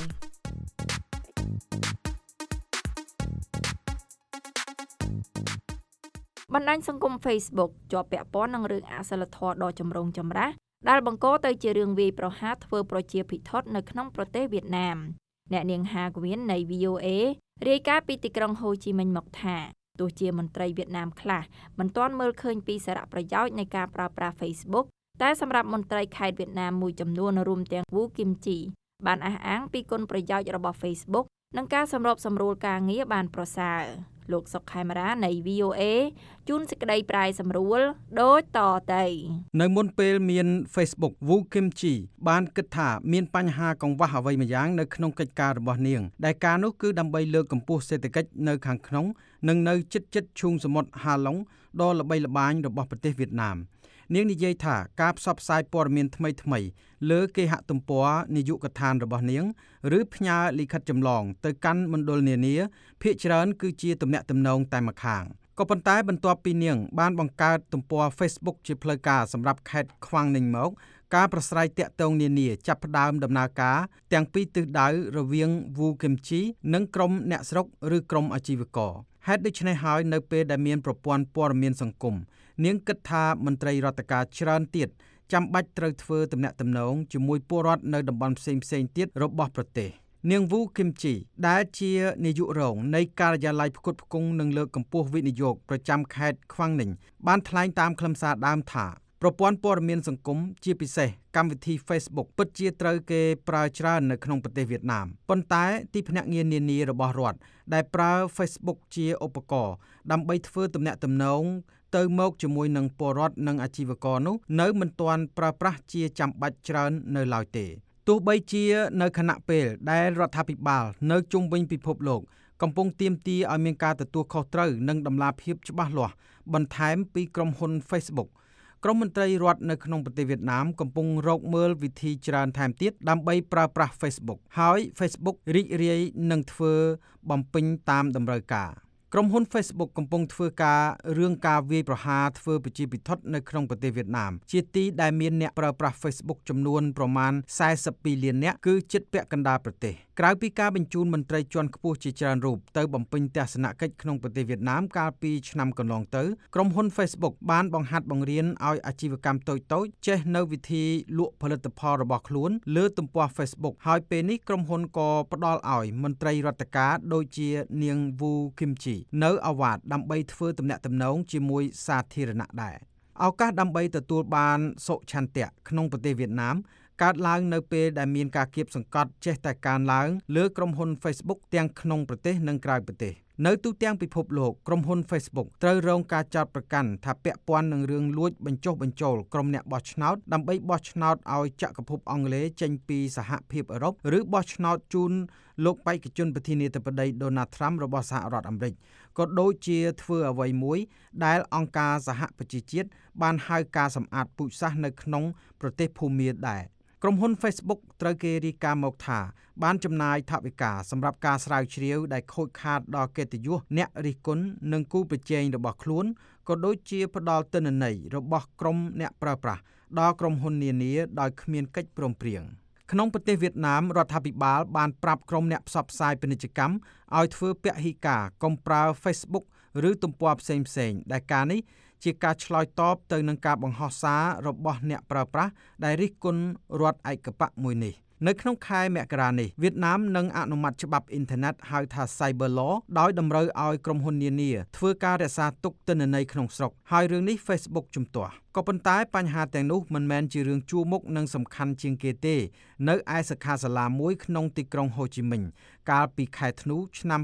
បណ្ដាញសង្គម Facebook ជាប់ពាក់ព័ន្ធនឹងរឿងអសិលធម៌ដ៏ចម្រូងចម្រាសដែលបង្កទៅជារឿងវាយប្រហារធ្វើប្រជាភិថុតនៅក្នុងប្រទេសវៀតណាមអ្នកនាងហាគវៀននៃ VOA រាយការណ៍ពីទីក្រុងហូជីមិញមកថាទោះជាមន្ត្រីវៀតណាមខ្លះមិនទាន់មើលឃើញពីសារៈប្រយោជន៍នៃការប្រើប្រាស់ Facebook តែសម្រាប់មន្ត្រីខេត្តវៀតណាមមួយចំនួនរួមទាំងវូគីមជីបានអះអាងពីគុណប្រយោជន៍របស់ Facebook និងការសម្របសម្រួលការងារបានប្រសើរលោកសុកខេមរានៃ VOA ជូនសេចក្តីប្រាយសម្រួលដូចតទៅនៅមុនពេលមាន Facebook វូគីមជីបានគិតថាមានបញ្ហាកង្វះអ្វីម្យ៉ាងនៅក្នុងកិច្ចការរបស់នាងដែលការនោះគឺដើម្បីលើកកម្ពស់សេដ្ឋកិច្ចនៅខាងក្នុងនិងនៅជិតឈូងសមុទ្រហាឡុងដ៏ល្បីល្បាញរបស់ប្រទេសវៀតណាមនាងនិយាយថាការផ្សព្វផ្សាយព័ត៌មានថ្មីលើគេហទំព័រនាយកដ្ឋានរបស់នាងឬផ្ញើលិខិតចម្លងទៅកាន់មណ្ឌលនានាភាគច្រើនគឺជាទំនាក់ទំនងតែម្ខាងក៏ប៉ុន្តែបន្ទាប់ពីនាងបានបង្កើតទំព័រ Facebook ជាផ្លូវការសម្រាប់ខេត្តខ្វាំងninhមកការប្រស្រ័យទាក់ទងនានាចាប់ផ្ដើមដំណើរការទាំងពីទិសដៅរវាងវូគីមជីនិងក្រុមអ្នកស្រុកឬក្រុមអាជីវករហេតុដូច្នេះហើយនៅពេលដែលមានប្រព័ន្ធព័ត៌មានសង្គមនាងគិតថាមន្ត្រីរដ្ឋការច្រើនទៀតចាំបាច់ត្រូវធ្វើទំនាក់ទំនងជាមួយពលរដ្ឋនៅតំបន់ផ្សេងៗទៀតរបស់ប្រទេសនាងវូគីមជីដែលជានាយករងនៃការិយាល័យផ្គត់ផ្គង់និងលើកកម្ពស់វិនិយោគប្រចាំខេត្តខ្វាំងninhបានថ្លែងតាមខ្លឹមសារដើមថាប្រព័ន្ធព័ត៌មានសង្គមជាពិសេសកម្មវិធី Facebook ពិតជាត្រូវគេប្រើច្រើននៅក្នុងប្រទេសវៀតណាមប៉ុន្តែទីភ្នាក់ងារនានារបស់រដ្ឋដែលប្រើ Facebook ជាឧបករណ៍ដើម្បីធ្វើទំនាក់ទំនងទៅមកជាមួយនឹងពលរដ្ឋនិងអាជីវករនោះនៅមិនទាន់ប្រើប្រាស់ជាចាំបាច់ច្រើននៅឡើយទេទោះបីជានៅខណៈពេលដែលរដ្ឋាភិបាលនៅជុំវិញពិភពលោកកំពុងទាមទារឲ្យមានការទទួលខុសត្រូវនិងតម្លាភាពច្បាស់លាស់បន្ថែមពីក្រុមហ៊ុន Facebook ក្រុមមន្ត្រីរដ្ឋនៅក្នុងប្រទេសវៀតណាមកំពុងរកមើលវិធីច្រើនថែមទៀតដើម្បីប្រើប្រាស់ Facebook ហើយ Facebook រីករាយនឹងធ្វើបំពេញតាមតម្រូវការក្រុមហ៊ុន Facebook កំពុងធ្វើការរឿងការវាយប្រហារធ្វើប្រជាពិធនៅក្នុងប្រទេសវៀតណាមជាទីដែលមានអ្នកប្រើប្រាស់ Facebook ចំនួនប្រមាណ42លាននាក់គឺជិតពាក់កណ្ដាលប្រទេសក្រៅពីការបញ្ជូនមន្ត្រីជាន់ខ្ពស់ជាច្រើនរូបទៅបំពេញទស្សនកិច្ចក្នុងប្រទេសវៀតណាមកាលពីឆ្នាំកន្លងទៅក្រុមហ៊ុន Facebook បានបង្ហាត់បង្រៀនឲ្យអាជីវកម្មតូចៗចេះនៅវិធីលក់ផលិតផលរបស់ខ្លួនលើទំព័រ Facebook ហើយពេលនេះក្រុមហ៊ុនក៏ផ្ដល់ឲ្យមន្ត្រីរដ្ឋការដូចជានាងវូគីមជីនៅអាវ៉ាតដើម្បីធ្វើទំនាក់ទំនងជាមួយសាធារណៈដែរឱកាសដើម្បីទទួលបានសុឆន្ទៈក្នុងប្រទេសវៀតណាមកើតឡើងនៅពេលដែលមានការគៀបសង្កត់ចេះតែកើនឡើងលើក្រុមហ៊ុន Facebook ទាំងក្នុងប្រទេសនិងក្រៅប្រទេសនៅទូទាំងពិភពលោកក្រុមហ៊ុន Facebook ត្រូវរងការចោទប្រកាន់ថាពាក់ព័ន្ធនឹងរឿងលួចបញ្ចុះបញ្ចូលក្រុមអ្នកបោះឆ្នោតដើម្បីបោះឆ្នោតឲ្យចក្រភពអង់គ្លេសចេញពីសហភាពអឺរ៉ុបឬបោះឆ្នោតជូនលោកបេក្ខជនប្រធានាធិបតី Donald Trump របស់សហរដ្ឋអាមេរិកក៏ដូចជាធ្វើអ្វីមួយដែលអង្គការសហប្រជាជាតិបានហៅការសម្អាតពូជសាសន៍នៅក្នុងប្រទេសភូមាដែរក្រុមហ៊ុន Facebook ត្រូវគេរាយការណ៍មកថាបានចំណាយថវិកាសម្រាប់ការស្រាវជ្រាវដែលខូចខាតដល់កិត្តិយសអ្នករិះគន់និងគូប្រជែងរបស់ខ្លួនក៏ដូចជាផ្ដល់ទិន្នន័យរបស់ក្រុមអ្នកប្រើប្រាស់ដល់ក្រុមហ៊ុននានាដោយគ្មានកិច្ចព្រមព្រៀងក្នុងប្រទេសវៀតណាមរដ្ឋាភិបាលបានប្រាប់ក្រុមអ្នកផ្សព្វផ្សាយពាណិជ្ជកម្មឲ្យធ្វើពហិការកុំប្រើ Facebook ឬទំព័រផ្សេងៗដែលការនេះជាការឆ្លើយតបទៅនឹងការបង្ហោះសាររបស់អ្នកប្រើប្រាស់ដែលរិះគន់រដ្ឋឯកបកមួយនេះនៅក្នុងខែមករានេះវៀតណាមនឹងអនុម័តច្បាប់អ៊ីនធឺណិតហៅថា Cyber Law ដោយតម្រូវឲ្យក្រុមហ៊ុននានាធ្វើការរក្សាទុកទិន្នន័យក្នុងស្រុកហើយរឿងនេះ Facebook ជំទាស់ក៏ប៉ុន្តែបញ្ហាទាំងនោះមិនមែនជារឿងជួរមុខនិងសំខាន់ជាងគេទេនៅឯសិក្ខាសាលាមួយក្នុងទីក្រុងហូជីមិញកាលពីខែធ្នូឆ្នាំ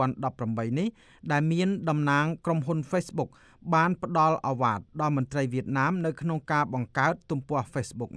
2018នេះដែលមានតំណាងក្រុមហ៊ុន Facebook បានផ្ដល់អាវ៉ាតដល់មន្ត្រីវៀតណាមនៅក្នុងការបង្កើតទំព័រ Facebook នេះ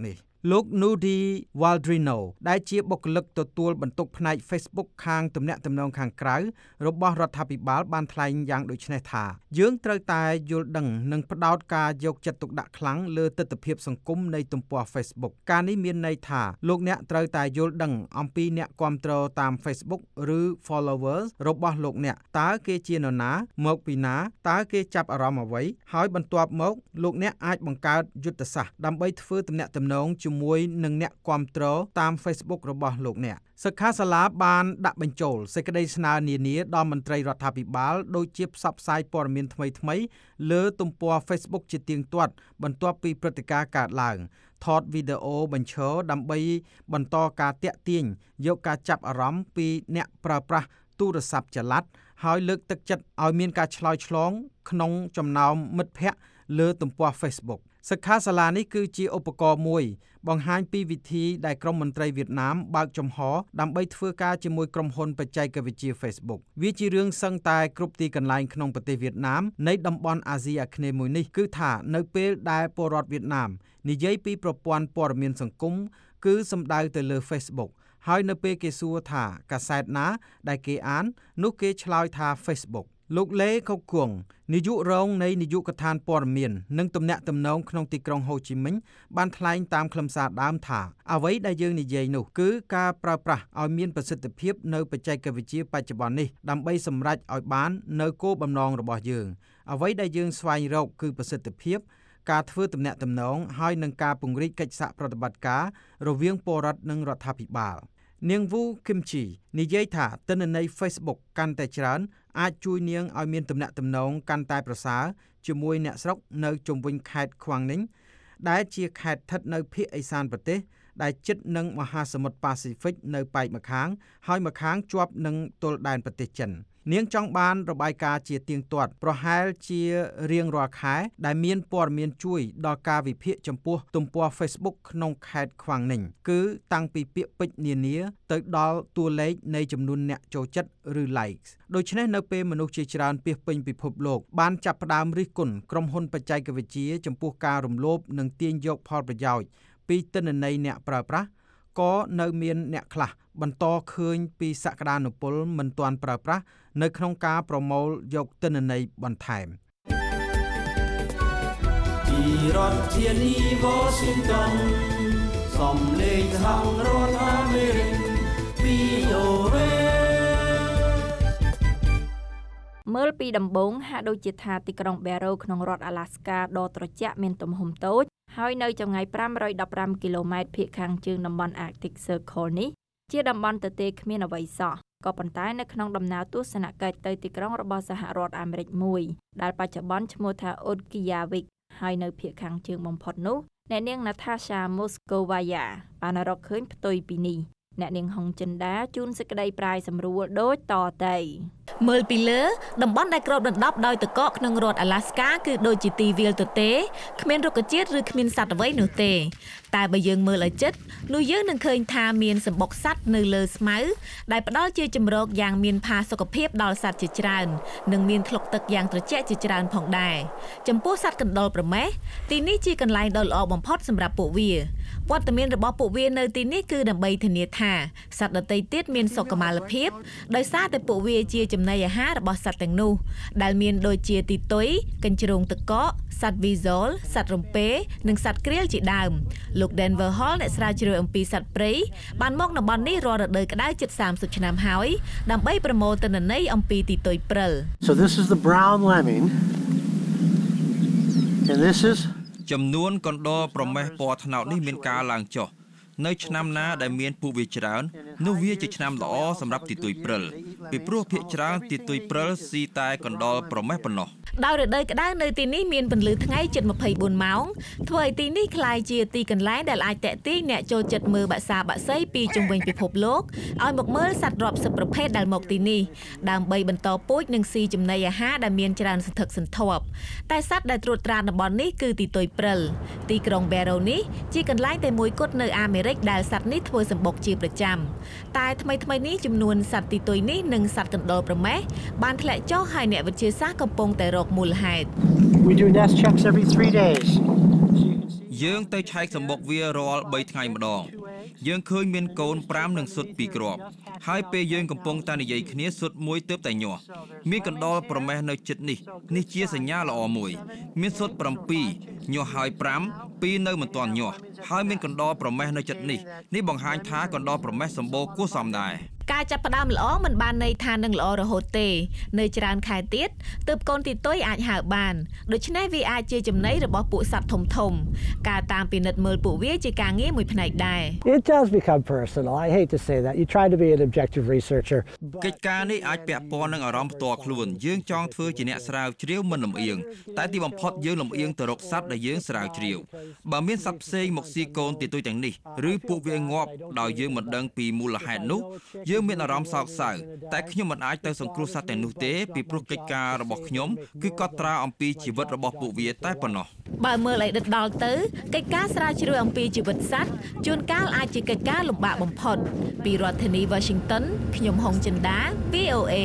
លោក Nudi Waldrino ដែលជាបុគ្គលិកទទួលបន្ទុកផ្នែក Facebook ខាងទំនាក់ទំនងខាងក្រៅរបស់រដ្ឋាភិបាលបានថ្លែងយ៉ាងដូចនេះថាយើងត្រូវតែយល់ដឹងនិងផ្ដោតការយកចិត្តទុកដាក់ខ្លាំងលើទិដ្ឋភាពសង្គមនៃទំព័រ Facebook ការនេះមានន័យថាលោកអ្នកត្រូវតែយល់ដឹងអំពីអ្នកគាំទ្រតាម Facebook ឬ followers របស់លោកអ្នកតើគេជានរណាមកពីណាតើគេចាប់អារម្មណ៍អ្វីហើយបន្ទាប់មកលោកអ្នកអាចបង្កើតយុទ្ធសាស្ត្រដើម្បីធ្វើទំនាក់ទំនងជាមួយនឹងអ្នកគាំទ្រតាម Facebook របស់លោកអ្នកសិក្ខាសាលាបានដាក់បញ្ចូលសេចក្តីស្នើនានាដល់មន្ត្រីរដ្ឋាភិបាលដូចជាផ្សព្វផ្សាយព័ត៌មានថ្មីៗលើទំព័រ Facebook ជាទៀងទាត់បន្ទាប់ពីព្រឹត្តិការណ៍កើតឡើងថតវីដេអូបញ្ឈរដើម្បីបន្តការតាក់ទាញយកការចាប់អារម្មណ៍ពីអ្នកប្រើប្រាស់ទូរស័ព្ទចល័តហើយលើកទឹកចិត្តឲ្យមានការឆ្លើយឆ្លងក្នុងចំណោមមិត្តភ័ក្តិលើទំព័រ Facebook សិក្ខាសាលានេះគឺជាឧបករណ៍មួយបង្ហាញពីវិធីដែលក្រុមមន្ត្រីវៀតណាមបើកចំហដើម្បីធ្វើការជាមួយក្រុមហ៊ុនបច្ចេកវិទ្យា Facebook វាជារឿងសឹងតែគ្រប់ទីកន្លែងក្នុងប្រទេសវៀតណាមនៃតំបន់អាស៊ីអាគ្នេយ៍មួយនេះគឺថានៅពេលដែលពលរដ្ឋវៀតណាមនិយាយពីប្រព័ន្ធព័ត៌មានសង្គមគឺសំដៅទៅលើ Facebook ហើយនៅពេលគេសួរថាកាសែតណាដែលគេអាននោះគេឆ្លើយថា Facebook លោកលេខុកគង់នាយករងនៃនាយកដ្ឋានព័ត៌មាននិងទំនាក់ទំនងក្នុងទីក្រុងហូជីមិញបានថ្លែងតាមខ្លឹមសារដើមថាអ្វីដែលយើងនិយាយនោះគឺការប្រើប្រាស់ឲ្យមានប្រសិទ្ធភាពនៅបច្ចេកវិទ្យាបច្ចុប្បន្ននេះដើម្បីសម្រេចឲ្យបាននៅគោលបំណងរបស់យើងអ្វីដែលយើងស្វែងរកគឺប្រសិទ្ធភាពការធ្វើទំនាក់ទំនងហើយនឹងការពង្រីកកិច្ចសហប្រតិបត្តិការរវាងពលរដ្ឋនិងរដ្ឋាភិបាលនាង Wu Kimchi និយាយថាទិន្នន័យ Facebook កាន់តែច្រើនអាចជួយនាងឲ្យមានទំនាក់ទំនងកាន់តែប្រសើរជាមួយអ្នកស្រុកនៅជុំវិញខេត្តខ្វាំងninhដែលជាខេត្តស្ថិតនៅភាគឦសានប្រទេសដែលជិតនឹងមហាសមុទ្រប៉ាស៊ីហ្វិកនៅប៉ែកម្ខាងហើយម្ខាងជាប់នឹងទល់ដែនប្រទេសចិននាងចង់បានរបាយការណ៍ជាទៀងទាត់ប្រហែលជារៀងរាល់ខែដែលមានព័ត៌មានជួយដល់ការវិភាគចំពោះទំព័រ Facebook ក្នុងខេត្តខ្វាំងninhគឺតាំងពីពាក្យពេចន៍នានាទៅដល់តួលេខនៃចំនួនអ្នកចូលចិត្តឬ likes ដូច្នេះនៅពេលមនុស្សជាច្រើនពាសពេញពិភពលោកបានចាប់ផ្ដើមរិះគន់ក្រុមហ៊ុនបច្ចេកវិទ្យាចំពោះការរំលោភនិងទាញយកផលប្រយោជន៍ពីទិន្នន័យអ្នកប្រើប្រាស់ក៏នៅមានអ្នកខ្លះបន្តឃើញពីសក្តានុពលមិនទាន់ប្រើប្រាស់នៅក្នុងការប្រមូលយកទិន្នន័យបន្ថែមពីរដ្ឋធានី Washington សំឡេងសហរដ្ឋអាមេរិក VOA មើលពីដំបូងហាក់ដូចជាថាទីក្រុង Barrow ក្នុងរដ្ឋ Alaska ដ៏ត្រជាក់មានទំហំតូចហើយនៅចម្ងាយ515គីឡូម៉ែត្រភាគខាងជើងតំបន់ Arctic Circle នេះជាតំបន់ទទេគ្មានអ្វីសោះក៏ប៉ុន្តែនៅក្នុងដំណើរទស្សនកិច្ចទៅទីក្រុងរបស់សហរដ្ឋអាមេរិកមួយដែលបច្ចុប្បន្នឈ្មោះថា Utqiagvik ហើយនៅភាគខាងជើងបំផុតនោះអ្នកនាង Natasha Moskovaya បានរកឃើញផ្ទុយពីនេះអ្នកនាងហុងចិន្តាជូនសេចក្តីប្រាយសម្រួលដូចតទៅមើលពីលើតំបន់ដែលគ្របដណ្ដប់ដោយទឹកកកក្នុងរដ្ឋ Alaska គឺដូចជាទីវាលទទេគ្មានរុក្ខជាតិឬគ្មានសត្វអ្វីនោះទេតែបើយើងមើលឲ្យជិតនោះយើងនឹងឃើញថាមានសម្បុកសត្វនៅលើស្មៅដែលផ្ដល់ជាជម្រកយ៉ាងមានផាសុកភាពដល់សត្វជាច្រើននិងមានថ្លុកទឹកយ៉ាងត្រជាក់ជាច្រើនផងដែរចំពោះសត្វកណ្ដុរប្រមេះទីនេះជាកន្លែងដ៏ល្អបំផុតសម្រាប់ពួកវាវត្តមានរបស់ពួកវានៅទីនេះគឺដើម្បីធានាថាសត្វដទៃទៀតមានសុខុមាលភាពដោយសារតែពួកវាជាចំណីអាហាររបស់សត្វទាំងនោះដែលមានដូចជាទីទុយកញ្ជ្រោងទឹកកកសត្វវីហ្សលសត្វរំពេនិងសត្វក្រៀលជាដើមលោក Denver Hall អ្នកស្រាវជ្រាវអំពីសត្វព្រៃបានមកតំបន់នេះរាល់រដូវក្តៅជិត30ឆ្នាំហើយដើម្បីប្រមូលទិន្នន័យអំពីទីទុយព្រិល So this is the brown lemming and this is ចំនួនកណ្ដុរប្រមេះពណ៌ត្នោតនេះមានការឡើងចុះនៅឆ្នាំណាដែលមានពួកវាច្រើននោះវាជាឆ្នាំល្អសម្រាប់ទីទុយព្រិលពីព្រោះភាគច្រើនទីទុយព្រិលស៊ីតែកណ្ដុរប្រមេះប៉ុណ្ណោះដោយរដូវក្តៅនៅទីនេះមានពន្លឺថ្ងៃជិត24ម៉ោងធ្វើឲ្យទីនេះក្លាយជាទីកន្លែងដែលអាចទាក់ទាញអ្នកចូលចិត្តមើលបក្សាបក្សីពីជុំវិញពិភពលោកឲ្យមកមើលសត្វរាប់សិបប្រភេទដែលមកទីនេះដើម្បីបន្តពូជនិងស៊ីចំណីអាហារដែលមានច្រើនសន្ធឹកសន្ធាប់តែសត្វដែលត្រួតត្រាតំបន់នេះគឺទីទុយព្រិលទីក្រុង Barrow នេះជាកន្លែងតែមួយគត់នៅអាមេរិកដែលសត្វនេះធ្វើសម្បុកជាប្រចាំតែថ្មីៗនេះចំនួនសត្វទីទុយនេះនិងសត្វកណ្ដុរប្រមេះបានធ្លាក់ចុះហើយអ្នកវិទ្យាសាស្ត្រកំពុងតែរកមូលហេតុ We do nest checks every 3 days. យើងទៅឆែកសម្បុកវារាល់3ថ្ងៃម្ដងយើងឃើញមានកូន5និងសុទ្ធ2គ្រាប់ហើយពេលយើងកំពុងតែនិយាយគ្នាសុទ្ធមួយទើបតែញាស់មានកណ្ដុរប្រមេះនៅជិតនេះជាសញ្ញាល្អមួយមានសុទ្ធ7ញាស់ហើយ5 2នៅមិនទាន់ញាស់ហើយមានកណ្ដុរប្រមេះនៅជិតនេះបង្ហាញថាកណ្ដុរប្រមេះសម្បូរគួរសមដែរការចាប់ផ្ដើមល្អមិនបានន័យថានឹងល្អរហូតទេនៅច្រើនខែទៀតទើបកូនទីទុយអាចហើបបានដូច្នេះវាអាចជាចំណីរបស់ពួកសត្វធំការតាមពិនិត្យមើលពួកវាជាការងារមួយផ្នែកដែរ It does become personal. I hate to say that. You try to be an objective researcher. កិច្ចការនេះអាចពាក់ព័ន្ធនឹងអារម្មណ៍ផ្ទាល់ខ្លួនយើងចង់ធ្វើជាអ្នកស្រាវជ្រាវមិនលំអៀងតែទីបំផុតយើងលំអៀងទៅរកសត្វដែលយើងស្រាវជ្រាវបើមានសត្វផ្សេងមកស៊ីកូនទីទុយទាំងនេះឬពួកវាងាប់ដោយយើងមិនដឹងពីមូលហេតុនោះយើងមានអារម្មណ៍សោកសៅតែខ្ញុំមិនអាចទៅសង្គ្រោះសត្វទាំងនោះទេពីព្រោះកិច្ចការរបស់ខ្ញុំគឺកត់ត្រាអំពីជីវិតរបស់ពួកវាតែប៉ុណ្ណោះបើមើលឲ្យដិតដល់ទៅកិច្ចការស្រាវជ្រាវអំពីជីវិតសត្វជួនកាលអាចជាកិច្ចការលំបាកបំផុតពីរដ្ឋធានី Washington ខ្ញុំហុងចិន្តា VOA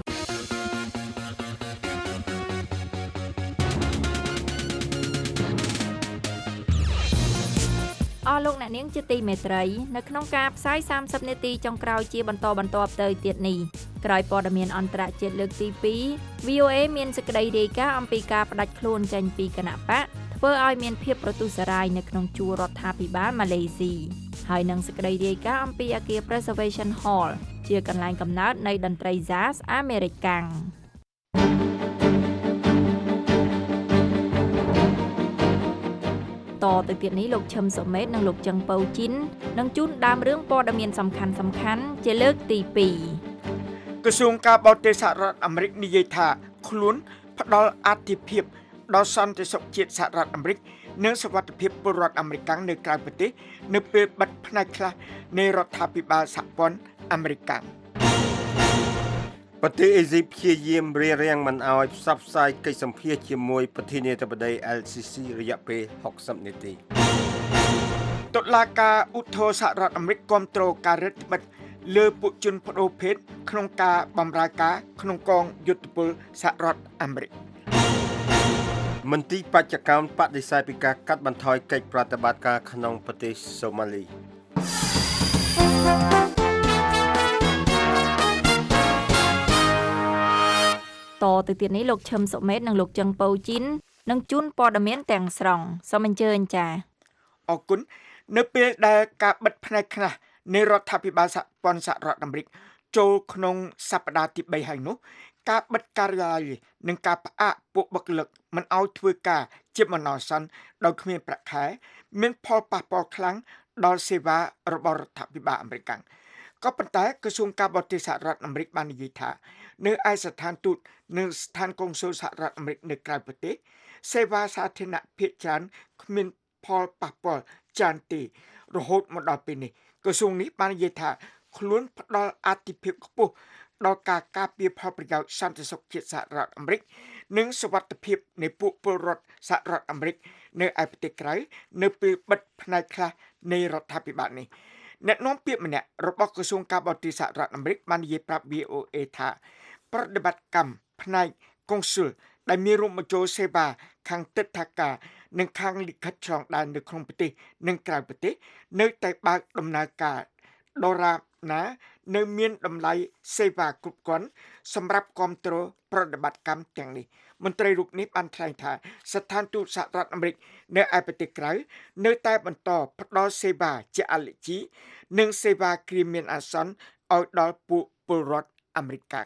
អស់លោកអ្នកនាងជាទីមេត្រីនៅក្នុងការផ្សាយ30នាទីចុងក្រោយជាបន្តទៅទៀតនេះក្រោយព័ត៌មានអន្តរជាតិលើកទី2 VOA មានសេចក្តីរាយការណ៍អំពីការផ្ដាច់ខ្លួនចេញពីគណបកធ្វើឲ្យមានភាពប្រទុសរាយនៅក្នុងជួររដ្ឋាភិបាលម៉ាឡេស៊ីហើយនឹងសេចក្តីរាយការណ៍អំពីអគារ Preservation Hall ជាកន្លែងកំណើតនៃតន្ត្រី Jazz អាមេរិកាំងតទៅទៀតនេះលោកឈឹមសុមេតនិងលោកចឹងពៅជីននឹងជូនដើមរឿងព័ត៌មានសំខាន់ជាលើកទី2 ក្រសួងការបរទេសសហរដ្ឋអាមេរិកនិយាយថាខ្លួនផ្ដល់អាទិភាពដល់សន្តិសុខជាតិសហរដ្ឋអាមេរិកនិងសុវត្ថិភាពពលរដ្ឋអាមេរិកនៅក្រៅប្រទេសនៅពេលបិទផ្នែកខ្លះនៃរដ្ឋាភិបាលសហព័ន្ធអាមេរិកប្រទេសអេស៊ីបព្យាយាមរារាំងមិនឲ្យផ្សព្វផ្សាយកិច្ចសម្ភាសជាមួយប្រធានាធិបតី LCC រយៈពេល60នាទីតុលាការឧទ្ធរសហរដ្ឋអាមេរិកគាំទ្រការរឹតបន្តឹងលើពួកជនប្តូរភេទក្នុងការបម្រើការក្នុងកងយុទ្ធពលសហរដ្ឋអាមេរិកមន្ទីរបច្ចកម្មបដិសេធពីការកាត់បន្ថយកិច្ចប្រតិបត្តិការក្នុងប្រទេសសូម៉ាលីតទៅទៀតនេះលោកឈឹមសុមេតនិងលោកចឹងពៅជីននឹងជូនព័ត៌មានទាំងស្រុងសូមអញ្ជើញចា៎អរគុណនៅពេលដែលការបិទផ្នែកខ្លះនៃរដ្ឋាភិបាលសហព័ន្ធសហរដ្ឋអាមេរិកចូលក្នុងសប្តាហ៍ទី3ហើយនោះការបិទការិយាល័យនិងការផ្អាកពួកបុគ្គលិកមិនឲ្យធ្វើការជាបណ្ដោះអាសន្នដោយគ្មានប្រាក់ខែមានផលប៉ះពាល់ខ្លាំងដល់សេវារបស់រដ្ឋាភិបាលអាមេរិកក៏ប៉ុន្តែក្រសួងការបរទេសសហរដ្ឋអាមេរិកបាននិយាយថានៅឯស្ថានទូតនិងស្ថានកុងស៊ុលសហរដ្ឋអាមេរិកនៅក្រៅប្រទេសសេវាសាធារណៈភាគច្រើនគ្មានផលប៉ះពាល់ច្រើនទេរហូតមកដល់ពេលនេះក្រសួងនេះបាននិយាយថាខ្លួនផ្ដល់អាទិភាពខ្ពស់ដល់ការការពារផលប្រយោជន៍សន្តិសុខជាតិសហរដ្ឋអាមេរិកនិងសុវត្ថិភាពនៃពួកពលរដ្ឋសហរដ្ឋអាមេរិកនៅឯប្រទេសក្រៅនៅពេលបិទផ្នែកខ្លះនៃរដ្ឋាភិបាលនេះអ្នកនាំពាក្យម្នាក់របស់ក្រសួងការបរទេសសហរដ្ឋអាមេរិកបាននិយាយប្រាប់ VOA ថាប្រតិបត្តិកម្មផ្នែកកុងស៊ុលដែលមានរួមបញ្ចូលសេវាខាងទិដ្ឋាការនិងខាងលិខិតឆ្លងដែននៅក្នុងប្រទេសនិងក្រៅប្រទេសនៅតែបើកដំណើរការដរាបណានៅមានតម្លៃសេវាគ្រប់គ្រាន់សម្រាប់គ្រប់គ្រងប្រតិបត្តិកម្មទាំងនេះមន្ត្រីរូបនេះបានថ្លែងថាស្ថានទូតសហរដ្ឋអាមេរិកនៅឯប្រទេសក្រៅនៅតែបន្តផ្ដល់សេវាជាអលិជីនិងសេវាគ្រាមានអាសន្នឲ្យដល់ពួកពលរដ្ឋអាមេរិក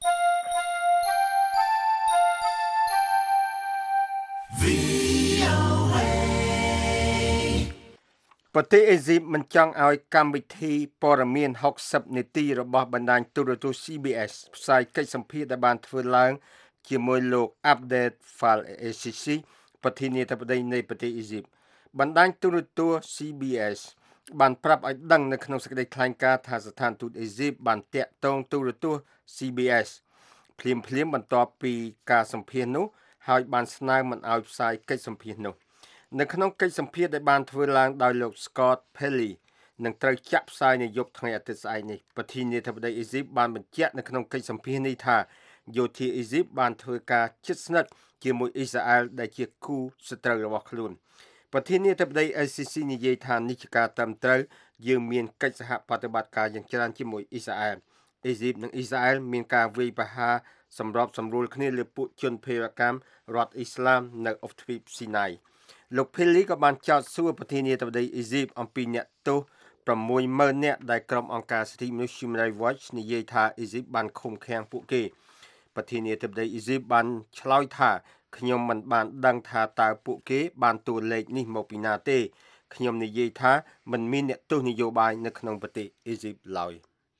ប្រទេសអេស៊ីបមិនចង់ឲ្យកម្មវិធីព័ត៌មាន60នាទីរបស់បណ្ដាញទូរទស្សន៍ CBS ផ្សាយកិច្ចសម្ភាសន៍ដែលបានធ្វើឡើងជាមួយលោក Abdel Fattah el-Sisi ប្រធានាធិបតីនៃប្រទេសអេស៊ីបបណ្ដាញទូរទស្សន៍ CBS បានប្រាប់ឲ្យដឹងនៅក្នុងសេចក្តីថ្លែងការណ៍ថាស្ថានទូតអេស៊ីបបានតាក់ទងទូរទស្សន៍ CBS ភ្លាមបន្ទាប់ពីការសម្ភាសន៍នោះហើយបានស្នើមិនឲ្យផ្សាយកិច្ចសម្ភាសន៍នោះនៅក្នុងកិច្ចសម្ភាសន៍ដែលបានធ្វើឡើងដោយលោក Scott Pelley នឹងត្រូវចាក់ផ្សាយនៅយប់ថ្ងៃអាទិត្យស្អែកនេះប្រធានាធិបតីអេស៊ីបបានបញ្ជាក់នៅក្នុងកិច្ចសម្ភាសន៍នេះថាយោធាអេស៊ីបបានធ្វើការជិតស្និទ្ធជាមួយអ៊ីស្រាអែលដែលជាគូសត្រូវរបស់ខ្លួនប្រធានាធិបតី ICC និយាយថានេះជាការត្រឹមត្រូវយើងមានកិច្ចសហប្រតិបត្តិការយ៉ាងច្រើនជាមួយអ៊ីស្រាអែលអេស៊ីបនិងអ៊ីស្រាអែលមានការវាយប្រហារសម្របសម្រួលគ្នាលើពួកជនភេរវកម្មរដ្ឋអ៊ីស្លាមនៅអ៊ុបទ្វីបស៊ីណាយលោក Pilley ក៏បានចោទសួរប្រធានាធិបតីអ៊ីស៊ីបអំពីអ្នកទោស 60,000 នាក់ដែលក្រុមអង្គការសិទ្ធិមនុស្ស Human Rights Watch និយាយថាអ៊ីស៊ីបបានឃុំឃាំងពួកគេប្រធានាធិបតីអ៊ីស៊ីបបានឆ្លើយថាខ្ញុំមិនបានដឹងថាតើពួកគេបានតួលេខនេះមកពីណាទេខ្ញុំនិយាយថាមិនមានអ្នកទោសនយោបាយនៅក្នុងប្រទេសអ៊ីស៊ីបឡើយ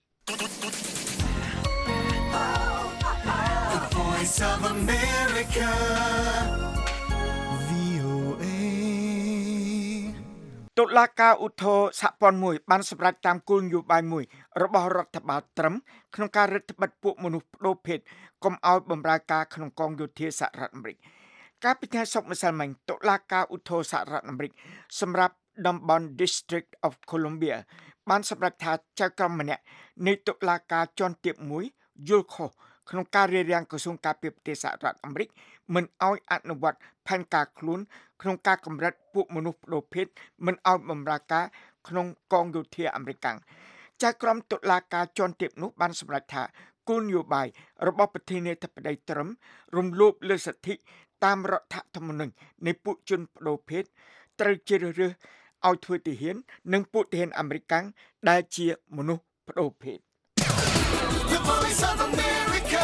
Voice of America VOA តុលាការឧទ្ធរសហព័ន្ធមួយបានសម្រេចតាមគោលនយោបាយមួយរបស់រដ្ឋបាលត្រឹមក្នុងការរឹតបន្តឹងពួកមនុស្សប្តូរភេទកុំឲ្យបម្រើការក្នុងកងយោធាសហរដ្ឋអាមេរិកកាលពីថ្ងៃសុក្រម្សិលមិញតុលាការឧទ្ធរសហរដ្ឋអាមេរិកសម្រាប់តំបន់ District of Columbia បានសម្រេចថាចៅក្រមម្នាក់នៃតុលាការជាន់ទាបមួយយល់ខុសក្នុងការរារាំងក្រសួងការពារប្រទេសសហរដ្ឋអាមេរិកមិនឲ្យអនុវត្តផែនការខ្លួនក្នុងការកម្រិតពួកមនុស្សប្តូរភេទមិនឲ្យបម្រើការក្នុងកងយោធាអាមេរិកចៅក្រមតុលាការជាន់ទាបនោះបានសម្រេចថាគោលនយោបាយរបស់ប្រធានាធិបតីត្រឹមរំលោភលើសិទ្ធិតាមរដ្ឋធម្មនុញ្ញនៃពួកជនប្តូរភេទត្រូវជ្រើសរើសឲ្យធ្វើទាហាននិងពួកទាហានអាមេរិកដែលជាមនុស្សប្តូរភេទ The Voice of America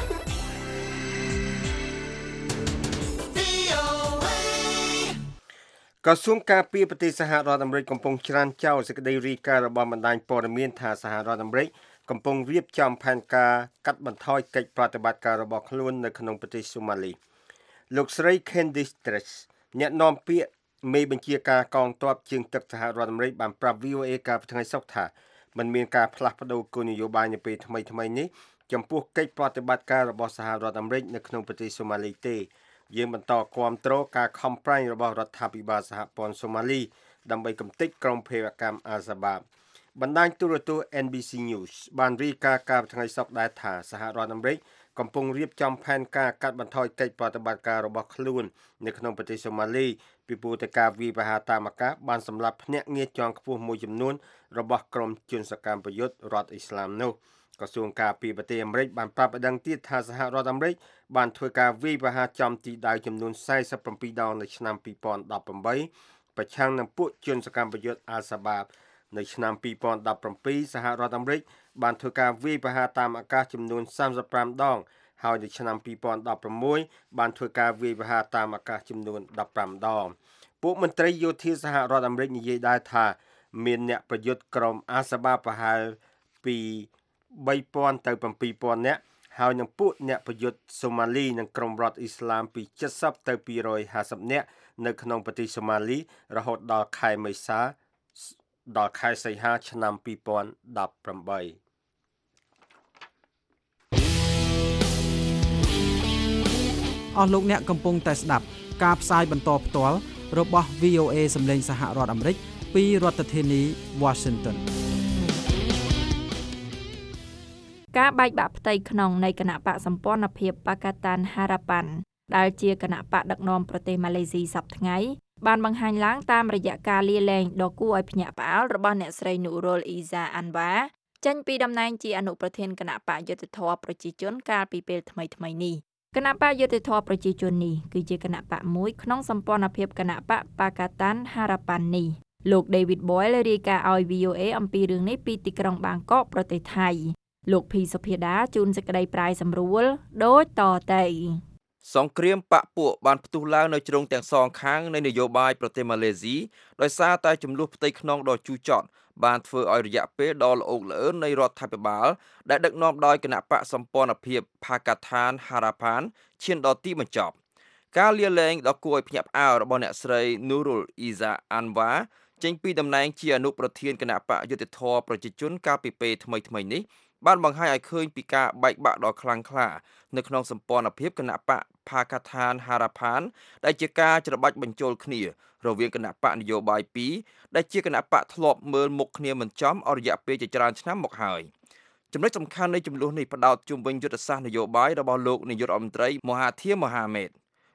VOA ក្រសួងការពារប្រទេសសហរដ្ឋអាមេរិកកំពុងច្រានចោលសេចក្តីរាយការណ៍របស់បណ្ដាញព័ត៌មានថាសហរដ្ឋអាមេរិកកំពុងរៀបចំផែនការកាត់បន្ថយកិច្ចប្រតិបត្តិការរបស់ខ្លួននៅក្នុងប្រទេសសូម៉ាលីលោកស្រី Candice Stress អ្នកនាំពាក្យមេបញ្ជាការកងទ័ពជើងទឹកសហរដ្ឋអាមេរិកបានប្រាប់ VOA កាលពីថ្ងៃសុក្រថាមិនមានការផ្លាស់ប្ដូរគោលនយោបាយនៅពេលថ្មីៗនេះចំពោះកិច្ចប្រតិបត្តិការរបស់សហរដ្ឋអាមេរិកនៅក្នុងប្រទេសសូម៉ាលីទេយើងបន្តគាំទ្រការខំប្រឹងរបស់រដ្ឋាភិបាលសហព័ន្ធសូម៉ាលីដើម្បីកំទេចក្រុមភេរវកម្មអាល់សាបាបបណ្ដាញទូរទស្សន៍ NBC News បានរាយការណ៍កាលពីថ្ងៃសុក្រដែរថាសហរដ្ឋអាមេរិកកំពុងរៀបចំផែនការកាត់បន្ថយកិច្ចប្រតិបត្តិការរបស់ខ្លួននៅក្នុងប្រទេសសូម៉ាលីពីព្រោះតែការវាយប្រហារតាមអាកាសបានសម្លាប់ភ្នាក់ងារជាន់ខ្ពស់មួយចំនួនរបស់ក្រុមជនសកម្មប្រយុទ្ធរដ្ឋអ៊ីស្លាមនោះក្រសួងការពារប្រទេសអាមេរិកបានប្រាប់ឲ្យដឹងទៀតថាសហរដ្ឋអាមេរិកបានធ្វើការវាយប្រហារចំទីដៅចំនួន47ដងនៅឆ្នាំ2018ប្រឆាំងនឹងពួកជនសកម្មប្រយុទ្ធអាល់សាបាបនៅឆ្នាំ2017សហរដ្ឋអាមេរិកបានធ្វើការវាយប្រហារតាមអាកាសចំនួន35ដងហើយនៅឆ្នាំ2016បានធ្វើការវាយប្រហារតាមអាកាសចំនួន15ដងពួកមន្ត្រីយោធាសហរដ្ឋអាមេរិកនិយាយដែរថាមានអ្នកប្រយុទ្ធក្រុមអាល់សាបាបប្រហែលពី3000ទៅ7000នាក់ហើយនឹងពួកអ្នកប្រយុទ្ធសូម៉ាលីនិងក្រុមរដ្ឋអ៊ីស្លាមពី70ទៅ250នាក់នៅក្នុងប្រទេសសូម៉ាលីរហូតដល់ខែមេសាដល់ខែសីហាឆ្នាំ2018 អស់លោកអ្នកកំពុងតែស្ដាប់ការផ្សាយបន្តផ្ទាល់របស់ VOA សម្លេងសហរដ្ឋអាមេរិកពីរដ្ឋធានី Washington ការបែកបាក់ផ្ទៃក្នុងនៃគណៈបកសម្ព័ន្ធភាពបាកាតានហារ៉ាប៉ាន់ដែលជាគណៈបកដឹកនាំប្រទេសម៉ាឡេស៊ីសប្តាហ៍ថ្ងៃបានបង្ហាញឡើងតាមរយៈការលាលែងដ៏គួរឲ្យភ្ញាក់ផ្អើលរបស់អ្នកស្រីនូរុលអ៊ីហ្សាអាន់វ៉ាចេញពីតំណែងជាអនុប្រធានគណៈបកយុត្តិធម៌ប្រជាជនកាលពីពេលថ្មីៗនេះគណៈបកយុត្តិធម៌ប្រជាជននេះគឺជាគណៈបកមួយក្នុងសម្ព័ន្ធភាពគណៈបកបាកាតានហារ៉ាប៉ាន់នេះលោក David Boyle រាយការណ៍ឲ្យ VOA អំពីរឿងនេះពីទីក្រុងបាងកកប្រទេសថៃលោកភីសុភាដាជួនសេចក្តីប្រាយសម្រួលដូចតទៅសង្គ្រាមបកពួកបានផ្ទុះឡើងនៅជ្រុងទាំងសងខាងនៃនយោបាយប្រទេសម៉ាឡេស៊ីដោយសារតែចំនួនផ្ទៃក្នុងដ៏ជូរចត់បានធ្វើឲ្យរយៈពេលដ៏ល្អោកល្អឿននៃរដ្ឋាភិបាលដែលដឹកនាំដោយគណៈបកសម្ព័ន្ធភាពផាកាថានហារ៉ាផានឈានដល់ទីបញ្ចប់ការលាលែងដ៏គួរឲ្យភ្ញាក់ផ្អើលរបស់អ្នកស្រីនូរុលអ៊ីហ្សាអាន់វ៉ាចេញពីតំណែងជាអនុប្រធានគណៈបកយុត្តិធម៌ប្រជាជនកាលពីពេលថ្មីនេះបានបង្ហាញឲ្យឃើញពីការបែកបាក់ដ៏ខ្លាំងក្លានៅក្នុងសម្ព័ន្ធភាពគណៈបកផាកាថានហារ៉ាផានដែលជាការច្របាច់បញ្ចូលគ្នារវាងគណៈបកនយោបាយពីរដែលជាគណៈបកធ្លាប់មើលមុខគ្នាមិនចំអស់រយៈពេលជាច្រើនឆ្នាំមកហើយចំណុចសំខាន់នៃចំនួននេះផ្ដោតជុំវិញយុទ្ធសាស្ត្រនយោបាយរបស់លោកនាយករដ្ឋមន្ត្រីមហាធីរ ម៉ូហាម៉េត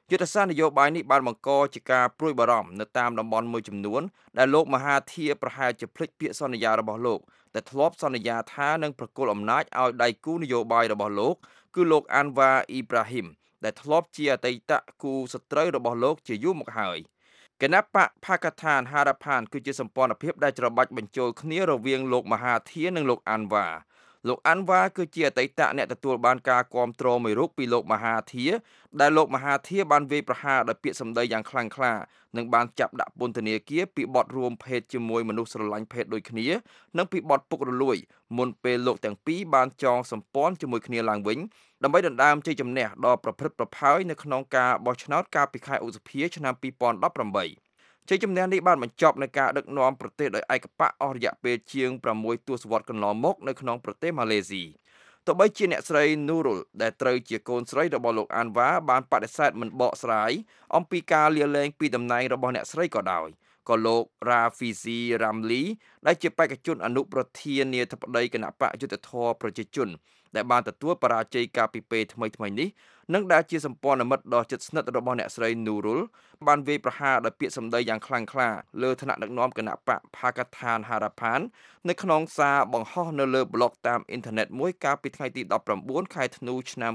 យុទ្ធសាស្ត្រនយោបាយនេះបានបង្កជាការព្រួយបារម្ភនៅតាមតំបន់មួយចំនួនដែលលោកមហាធីប្រហែលជាភ្លេចពាក្យសន្យារបស់លោកដែលធ្លាប់សន្យាថានឹងប្រគល់អំណាចឲ្យដៃគូនយោបាយរបស់លោកគឺលោកអាន់វ៉ាអ៊ីប្រាហ៊ីមដែលធ្លាប់ជាអតីតគូសត្រូវរបស់លោកជាយូរមកហើយគណៈបកផាកាថានហារ៉ាផានគឺជាសម្ព័ន្ធភាពដែលច្របាច់បញ្ចូលគ្នារវាងលោកមហាធីនិងលោកអាន់វ៉ាលោកអាន់វ៉ាគឺជាអតីតអ្នកទទួលបានការគាំទ្រមួយរូបពីលោកមហាធីដែលលោកមហាធីបានវាយប្រហារដោយពាក្យសម្ដីយ៉ាងខ្លាំងក្លានិងបានចាប់ដាក់ពន្ធនាគារពីបទរួមភេទជាមួយមនុស្សស្រឡាញ់ភេទដូចគ្នានិងពីបទពុករលួយមុនពេលលោកទាំងពីរបានចងសម្ព័ន្ធជាមួយគ្នាឡើងវិញដើម្បីដណ្ដើមជ័យជំនះដ៏ប្រព្រឹត្តប្រផើយនៅក្នុងការបោះឆ្នោតកាលពីខែឧសភាឆ្នាំ2018ជ័យជំនះនេះបានបញ្ចប់នឹងការដឹកនាំប្រទេសដោយឯកបកអស់រយៈពេលជាង6ទសវត្សរ៍កន្លងមកនៅក្នុងប្រទេសម៉ាឡេស៊ីទោះបីជាអ្នកស្រីនូរុលដែលត្រូវជាកូនស្រីរបស់លោកអាន់វ៉ាបានបដិសេធមិនបកស្រាយអំពីការលាលែងពីតំណែងរបស់អ្នកស្រីក៏ដោយក៏លោករ៉ាហ្វីស៊ីរ៉ាំលីដែលជាបេក្ខជនអនុប្រធានាធិបតីគណៈបកយុទ្ធធរប្រជាជនដែលបានទទួលបរាជ័យកាលពីពេលថ្មីៗនេះនិងដែលជាសម្ព័ន្ធមិត្តដ៏ជិតស្និទ្ធរបស់អ្នកស្រីនូរុលបានវាយប្រហារដោយពាក្យសម្ដីយ៉ាងខ្លាំងក្លាលើឋានៈដឹកនាំគណៈបកផាកាថានហារ៉ាផាននៅក្នុងសារបង្ហោះនៅលើប្លុកតាមអ៊ីនធឺណិតមួយកាលពីថ្ងៃទី19ខែធ្នូឆ្នាំ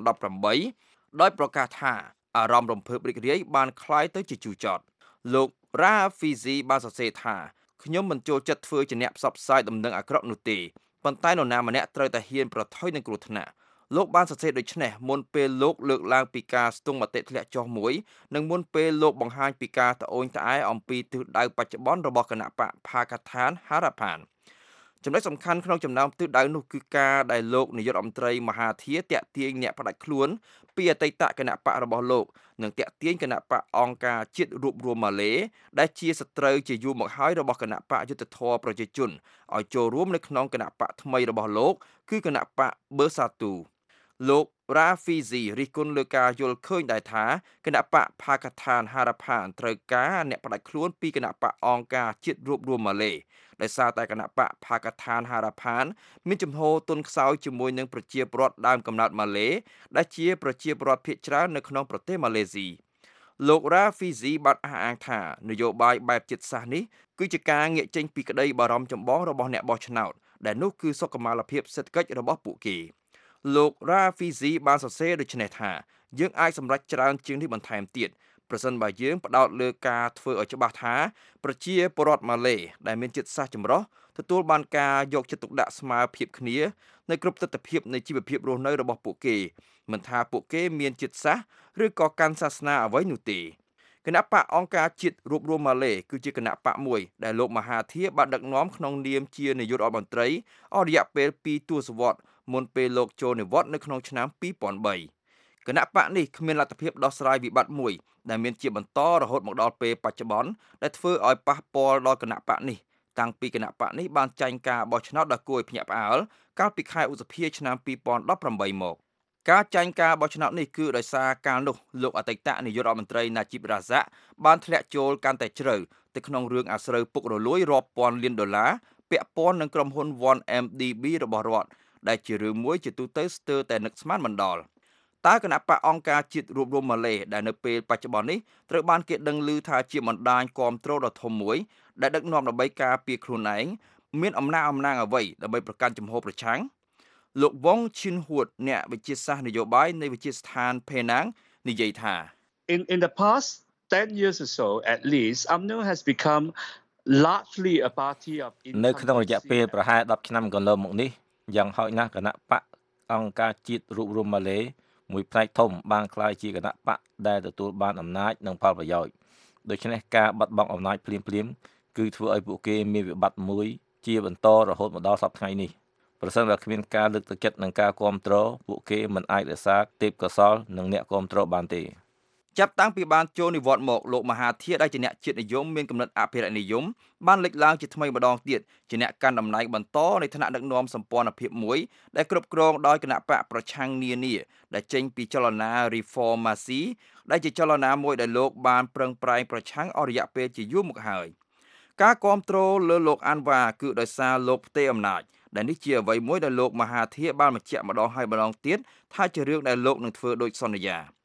2018ដោយប្រកាសថាអារម្មណ៍រំភើបរីករាយបានคล้ายទៅជាជូរចត់លោករ៉ាហ្វីស៊ីបានសរសេរថាខ្ញុំមិនចូលចិត្តធ្វើជាអ្នកផ្សព្វផ្សាយដំណឹងអាក្រក់នោះទេប៉ុន្តែនរណាម្នាក់ត្រូវតែហ៊ានប្រថុយនឹងគ្រោះថ្នាក់លោកបានសរសេរដូចនេះមុនពេលលោកលើកឡើងពីការស្ទង់មតិធ្លាក់ចុះមួយនិងមុនពេលលោកបង្ហាញពីការត្អូញត្អែអំពីទិសដៅបច្ចុប្បន្នរបស់គណៈបកផាកាថានហារ៉ាផានចំណុចសំខាន់ក្នុងចំណោមទិសដៅនោះគឺការដែលលោកនាយករដ្ឋមន្ត្រីមហាធីតាក់ទាញអ្នកផ្ដាច់ខ្លួនពីអតីតគណៈបករបស់លោកនិងតាក់ទាញគណៈបកអង្គការជាតិរួបរวมម៉ាឡេដែលជាសត្រូវជាយូរមកហើយរបស់គណៈបកយុទ្ធធរប្រជាជនឲ្យចូលរួមនៅក្នុងគណៈបកថ្មីរបស់លោកគឺគណៈបកបឺសាទូលោករ៉ាហ្វីស៊ីរិះគន់លើការយល់ឃើញដែរថាគណៈបកផាកាថានហារ៉ាផានត្រូវការអ្នកផ្ដាច់ខ្លួនពីគណៈបកអង្គការជាតិរួបរวมម៉ាឡេដោយសារតែគណៈបកផាកាថានហារ៉ាផានមានជំហរទុនខ្សោយជាមួយនឹងប្រជាពលរដ្ឋដើមកំណើតម៉ាឡេដែលជាប្រជាពលរដ្ឋភាគច្រើននៅក្នុងប្រទេសម៉ាឡេស៊ីលោករ៉ាហ្វីស៊ីបានអះអាងថានយោបាយបែបជាតិសាសន៍នេះគឺជាការងាកចេញពីក្តីបារម្ភចម្បងរបស់អ្នកបោះឆ្នោតដែលនោះគឺសុខុមាលភាពសេដ្ឋកិច្ចរបស់ពួកគេលោករ៉ាហ្វីស៊ីបានសរសេរដូចនេះថាយើងអាចសម្រេចច្រើនជាងនេះបន្ថែមទៀតប្រសិនបើយើងផ្ដោតលើការធ្វើឲ្យច្បាស់ថាប្រជាពលរដ្ឋម៉ាឡេដែលមានជាតិសាសន៍ចម្រុះទទួលបានការយកចិត្តទុកដាក់ស្មើភាពគ្នានៅគ្រប់ទិដ្ឋភាពនៃជីវភាពរស់នៅរបស់ពួកគេមិនថាពួកគេមានជាតិសាសន៍ឬក៏កាន់សាសនាអ្វីនោះទេគណៈបកអង្គការជាតិរួបរวมម៉ាឡេគឺជាគណៈបកមួយដែលលោកមហាធីបានដឹកនាំក្នុងនាមជានាយករដ្ឋមន្ត្រីអស់រយៈពេល2ទសវត្សរ៍មុនពេលលោកចូលនិវត្តន៍នៅក្នុងឆ្នាំ2003គណៈបកនេះគ្មានលទ្ធភាពដោះស្រាយវិបត្តិមួយដែលមានជាបន្តរហូតមកដល់ពេលបច្ចុប្បន្នដែលធ្វើឲ្យប៉ះពាល់ដល់គណៈបកនេះតាំងពីគណៈបកនេះបានចាញ់ការបោះឆ្នោតដ៏គួរឲ្យភ្ញាក់ផ្អើលកាលពីខែឧសភាឆ្នាំ2018មកការចាញ់ការបោះឆ្នោតនេះគឺដោយសារការនោះលោកអតីតនាយករដ្ឋមន្ត្រីណាជីបរ៉ាហ្សាក់បានធ្លាក់ចូលកាន់តែជ្រៅទៅក្នុងរឿងអាស្រូវពុករលួយរាប់ពាន់លានដុល្លារពាក់ព័ន្ធនឹងក្រុមហ៊ុន 1MDB របស់រដ្ឋដែលជារឿងមួយជាទូទៅស្ទើរតែនឹកស្មានមិនដល់តើគណៈបកអង្គការជាតិរួបរวมម៉ាឡេដែលនៅពេលបច្ចុប្បន្ននេះត្រូវបានគេដឹងឮថាជាបណ្ដាញគាំទ្រដ៏ធំមួយដែលដឹកនាំដើម្បីការពារខ្លួនឯងមានអំណាងអ្វីដើម្បីប្រកាន់ជំហរប្រឆាំងលោកវ៉ុងឈិនហួតអ្នកវិទ្យាសាស្ត្រនយោបាយនៃវិទ្យាស្ថានផេណាងនិយាយថា In the past 10 years or so at least UMNO has become largely a party of នៅក្នុងរយៈពេលប្រហែល10ឆ្នាំកន្លងមកនេះយ៉ាងហោចណាស់គណៈបកអង្គការជាតិរួបរวมម៉ាឡេមួយផ្នែកធំបានក្លាយជាគណៈបកដែលទទួលបានអំណាចនិងផលប្រយោជន៍ដូច្នេះការបាត់បង់អំណាចភ្លាមៗគឺធ្វើឲ្យពួកគេមានវិបត្តិមួយជាបន្តរហូតមកដល់សប្តាហ៍ថ្ងៃនេះប្រសិនបើគ្មានការលើកទឹកចិត្តនិងការគាំទ្រពួកគេមិនអាចរក្សាទេពកោសល្យនិងអ្នកគាំទ្របានទេចាប់តាំងពីបានចូលនិវត្តន៍មកលោកមហាធីដែលជាអ្នកជាតិនិយមមានគំនិតអភិរក្សនិយមបានលេចឡើងជាថ្មីម្ដងទៀតជាអ្នកកាន់តំណែងបន្តនៃឋានៈដឹកនាំសម្ព័ន្ធភាពមួយដែលគ្រប់គ្រងដោយគណៈបកប្រឆាំងនានាដែលចេញពីចលនា Reformasi ដែលជាចលនាមួយដែលលោកបានប្រឹងប្រែងប្រឆាំងអស់រយៈពេលជាយូរមកហើយការគាំទ្រលើលោកអាន់វ៉ាគឺដោយសារលោកផ្ទេរអំណាចដែលនេះជាអ្វីមួយដែលលោកមហាធីបានបញ្ជាក់ម្ដងហើយម្ដងទៀតថាជារឿងដែលលោកនឹងធ្វើដោយសន្យា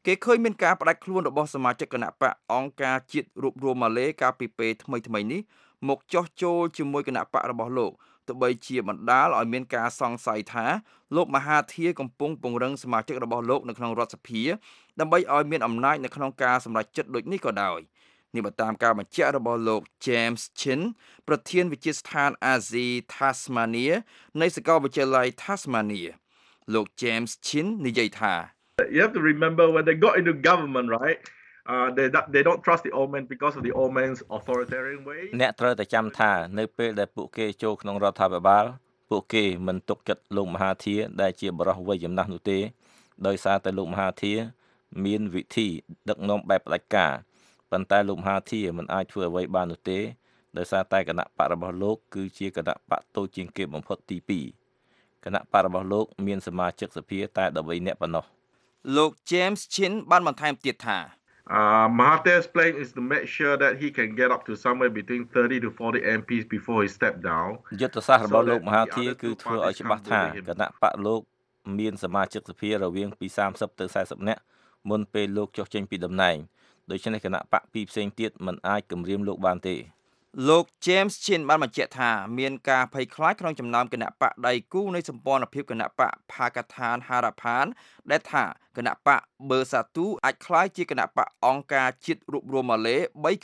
គេឃើញមានការផ្ដាច់ខ្លួនរបស់សមាជិកគណៈបកអង្គការជាតិរួបរวมម៉ាឡេកាលពីពេលថ្មីនេះមកចោះចូលជាមួយគណៈបករបស់លោកទោះបីជាបណ្ដាលឲ្យមានការសង្ស័យថាលោកមហាធាកំពុងពង្រឹងសមាជិករបស់លោកនៅក្នុងរដ្ឋសភាដើម្បីឲ្យមានអំណាចនៅក្នុងការសម្រេចចិត្តដូចនេះក៏ដោយនេះបើតាមការបញ្ជាក់របស់លោក James Chin ប្រធានវិទ្យាស្ថានអាស៊ី Tasmania នៃសាកលវិទ្យាល័យ Tasmania លោក James Chin និយាយថា You have to remember when they got into government, right? They don't trust the old man because of the old man's authoritarian way. អ្នកត្រូវតែចាំថានៅពេលដែលពួកគេចូលក្នុងរដ្ឋាភិបាលពួកគេមិនទុកចិត្តលោកមហាធាដែលជាបរិះវ័យចំណាស់នោះទេដោយសារតែលោកមហាធាមានវិធីដឹកនាំបែបផ្ដាច់ការប៉ុន្តែលោកមហាធាមិនអាចធ្វើអ្វីបាននោះទេដោយសារតែគណៈបករបស់លោកគឺជាគណៈបកតូចជាងគេបំផុតទី2គណៈបករបស់លោកមានសមាជិកសភាតែ13នាក់ប៉ុណ្ណោះលោក James Chin បានបន្ថែមទៀតថា Mahathir's plan is to make sure that he can get up to somewhere between 30 to 40 MPs before he step down យុទ្ធសាស្ត្ររបស់លោកមហាធាគឺធ្វើឲ្យច្បាស់ថាគណៈបកលោកមានសមាជិកសភារវាងពី30ទៅ40នាក់មុនពេលលោកចុះចេញពីតំណែងដូច្នេះគណៈបកពីរផ្សេងទៀតមិនអាចគម្រាមលោកបានទេលោក James Chin បានបញ្ជាក់ថាមានការភ័យខ្លាចក្នុងចំណោមគណៈបកដៃគូនៃសម្ព័ន្ធភាពគណៈបកផាកាឋានហារ៉ាផានដែលថាគណៈបក Bersatu អាចក្លាយជាគណៈបកអង្គការជាតិរួបរวมម៉ាឡេ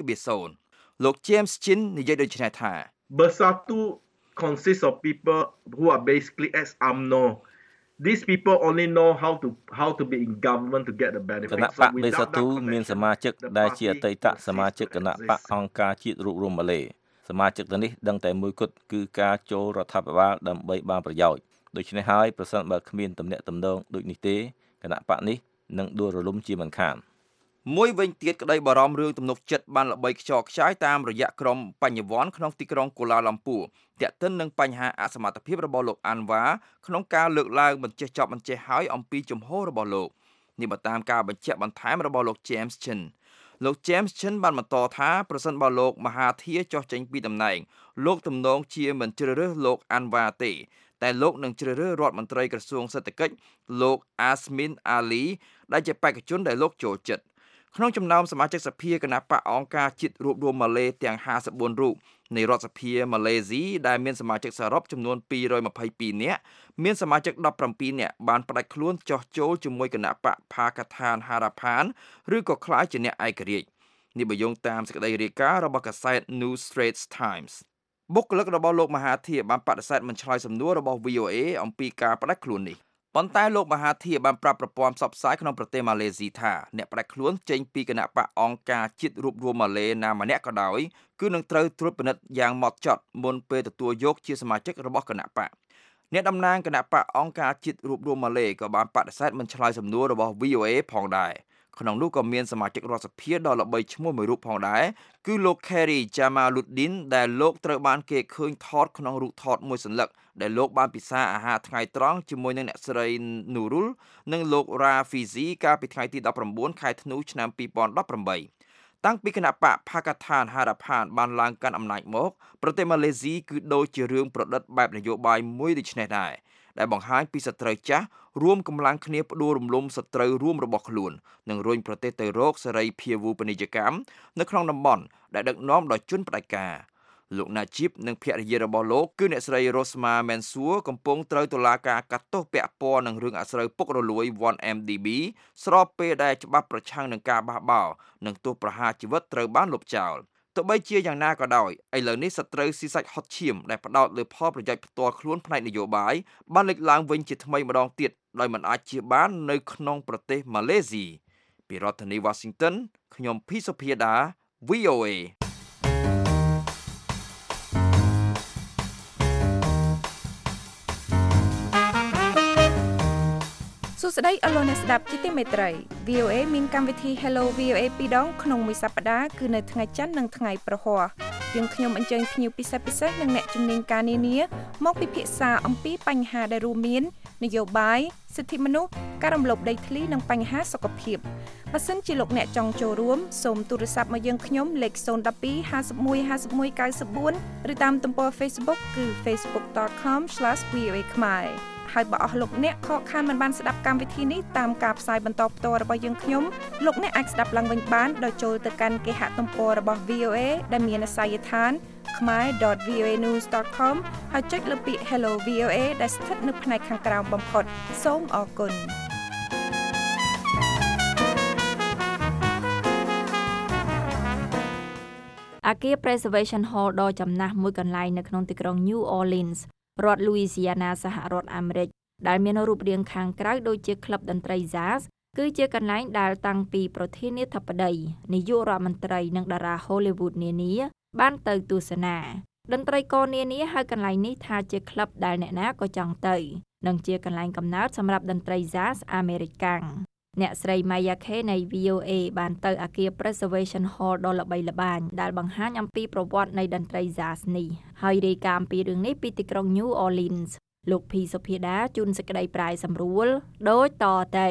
3.0 លោក James Chin និយាយដូចនេះថា Bersatu consists of people who are basically ex-UMNO These people only know how to be in government to get the benefits. គណៈបក Bersatu មានសមាជិកដែលជាអតីតសមាជិកគណៈបកអង្គការជាតិរួបរวมម៉ាឡេសមាជិកទាំងនេះដឹងតែមួយគត់គឺការចូលរដ្ឋាភិបាលដើម្បីបានប្រយោជន៍ដូច្នេះហើយប្រសិនបើគ្មានទំនាក់ទំនងដូចនេះទេគណៈបកនេះនឹងដួលរលំជាមិនខានមួយវិញទៀតក្តីបារម្ភរឿងទំនុកចិត្តបានល្បីខ្ចរខ្ចាយតាមរយៈក្រុមបញ្ញវន្តក្នុងទីក្រុងកូឡាឡាំពួរទាក់ទិននឹងបញ្ហាអសមត្ថភាពរបស់លោកអាន់វ៉ាក្នុងការលើកឡើងបញ្ចេះចប់បញ្ចេះហើយអំពីជំហររបស់លោកនេះបើតាមការបញ្ជាក់បន្ថែមរបស់លោក James Chin លោក James Chin បានបន្តថាប្រសិនបើលោកមហាធាចុះចេញពីតំណែងលោកទំនងជាមិនជ្រើសរើសលោកអាន់វ៉ាទេតែលោកនឹងជ្រើសរើសរដ្ឋមន្ត្រីក្រសួងសេដ្ឋកិច្ចលោក Azmin Ali ដែលជាបេក្ខជនដែលលោកចូលចិត្តក្នុងចំណោមសមាជិកសភាគណៈបកអង្គការជាតិរួបរวมម៉ាឡេទាំង54រូបនៃរដ្ឋសភាម៉ាឡេស៊ីដែលមានសមាជិកសរុបចំនួន222នាក់មានសមាជិក17នាក់បានផ្ដាច់ខ្លួនចោះចូលជាមួយគណៈបកផាកាឋានហារ៉ាផានឬក៏ក្លាយជាអ្នកឯករាជ្យនេះបើយោងតាមសេចក្តីរាយការណ៍របស់កាសែត New Straits Times បុគ្គលិករបស់លោកមហាធាបានបដិសេធមិនឆ្លើយសំណួររបស់ VOA អំពីការផ្ដាច់ខ្លួននេះប៉ុន្តែលោកមហាធាបានប្រាប់ប្រព័ន្ធផ្សព្វផ្សាយក្នុងប្រទេសម៉ាឡេស៊ីថាអ្នកផ្ដាច់ខ្លួនចេញពីគណៈបកអង្គការជាតិរួបរวมម៉ាឡេណាម្នាក់ក៏ដោយគឺនឹងត្រូវត្រួតពិនិត្យយ៉ាងហ្មត់ចត់មុនពេលទទួលយកជាសមាជិករបស់គណៈបកអ្នកតំណាងគណៈបកអង្គការជាតិរួបរวมម៉ាឡេក៏បានបដិសេធមិនឆ្លើយសំណួររបស់ VOA ផងដែរក្នុងនោះក៏មានសមាជិករដ្ឋសភាដ៏ល្បីឈ្មោះមួយរូបផងដែរគឺលោក Khairy Jamaluddin ដែលលោកត្រូវបានគេឃើញថតក្នុងរូបថតមួយសន្លឹកដែលលោកបានពិសាអាហារថ្ងៃត្រង់ជាមួយនឹងអ្នកស្រី Nurul និងលោក Rafizi កាលពីថ្ងៃទី19ខែធ្នូឆ្នាំ2018តាំងពីគណៈបកផាកាឋានហារ៉ាផានបានឡើងកាន់អំណាចមកប្រទេសម៉ាឡេស៊ីគឺដូចជារឿងប្រឌិតបែបនយោបាយមួយដូចនេះដែរដែលបង្ហាញពីសត្រូវចាស់រួមកម្លាំងគ្នាផ្ដួលរំលំសត្រូវរួមរបស់ខ្លួននិងរុញប្រទេសទៅរកសេរីភាវូបនីយកម្មនៅក្នុងតំបន់ដែលដឹកនាំដោយជនផ្ដាច់ការលោកណាជីបនិងភរិយារបស់លោកគឺអ្នកស្រី Rosma Mansour កំពុងត្រូវតុលាការកាត់ទោសពាក់ព័ន្ធនឹងរឿងអាស្រូវពុករលួយ 1MDB ស្របពេលដែលច្បាប់ប្រឆាំងនឹងការបះបោរនិងទោសប្រហារជីវិតត្រូវបានលុបចោលទោះបីជាយ៉ាងណាក៏ដោយឥឡូវនេះសត្រូវស៊ីសាច់ហុតឈាមដែលផ្ដោតលើផលប្រយោជន៍ផ្ទាល់ខ្លួនផ្នែកនយោបាយបានលេចឡើងវិញជាថ្មីម្ដងទៀតដោយមិនអាចជៀសបាននៅក្នុងប្រទេសម៉ាឡេស៊ីពីរដ្ឋធានី Washington ខ្ញុំភីសុភាដា VOA សួស្តីអស់លោកអ្នកស្ដាប់ជាទីមេត្រី VOA មានកម្មវិធី Hello VOA 2ដងក្នុងមួយសប្តាហ៍គឺនៅថ្ងៃច័ន្ទនិងថ្ងៃប្រហ័សយើងខ្ញុំអញ្ជើញភ្ញៀវពិសេសនិងអ្នកជំនាញការនានាមកពិភាក្សាអំពីបញ្ហាដែលរួមមាននយោបាយសិទ្ធិមនុស្សការរំលោភដីធ្លីនិងបញ្ហាសុខភាពបើសិនជាលោកអ្នកចង់ចូលរួមសូមទូរស័ព្ទមកយើងខ្ញុំលេខ012 51 51 94ឬតាមទំព័រ Facebook គឺ facebook.com/voa ខ្មែរហើយបើអស់លោកអ្នកខកខានមិនបានស្ដាប់កម្មវិធីនេះតាមការផ្សាយបន្តផ្ទាល់របស់យើងខ្ញុំលោកអ្នកអាចស្ដាប់ឡើងវិញបានដោយចូលទៅកាន់គេហទំព័ររបស់ VOA ដែលមានអាសយដ្ឋានkhmer.voanews.com ហើយចុចលើពាក្យ Hello VOA ដែលស្ថិតនៅផ្នែកខាងក្រោមបំផុតសូមអរគុណអគារ Preservation Hall ដ៏ចំណាស់មួយកន្លែងនៅក្នុងទីក្រុង New Orleans រដ្ឋ Louisiana សហរដ្ឋអាមេរិកដែលមានរូបរាងខាងក្រៅដូចជាក្លឹបតន្ត្រី Jazz គឺជាកន្លែងដែលតាំងពីប្រធានាធិបតីនាយករដ្ឋមន្ត្រីនិងតារា Hollywood នានាបានទៅទស្សនាតន្ត្រីករនានាហៅកន្លែងនេះថាជាក្លឹបដែលអ្នកណាក៏ចង់ទៅនិងជាកន្លែងកំណើតសម្រាប់តន្ត្រី Jazz អាមេរិកាំងអ្នកស្រី Maya K នៃ VOA បានទៅអគារ Preservation Hall ដ៏ល្បីល្បាញដែលបង្ហាញអំពីប្រវត្តិនៃតន្ត្រី Jazz នេះហើយរាយការណ៍អំពីរឿងនេះពីទីក្រុង New Orleans លោកភីសុភាដាជួនសេចក្តីប្រាយសម្រួលដូចតទៅ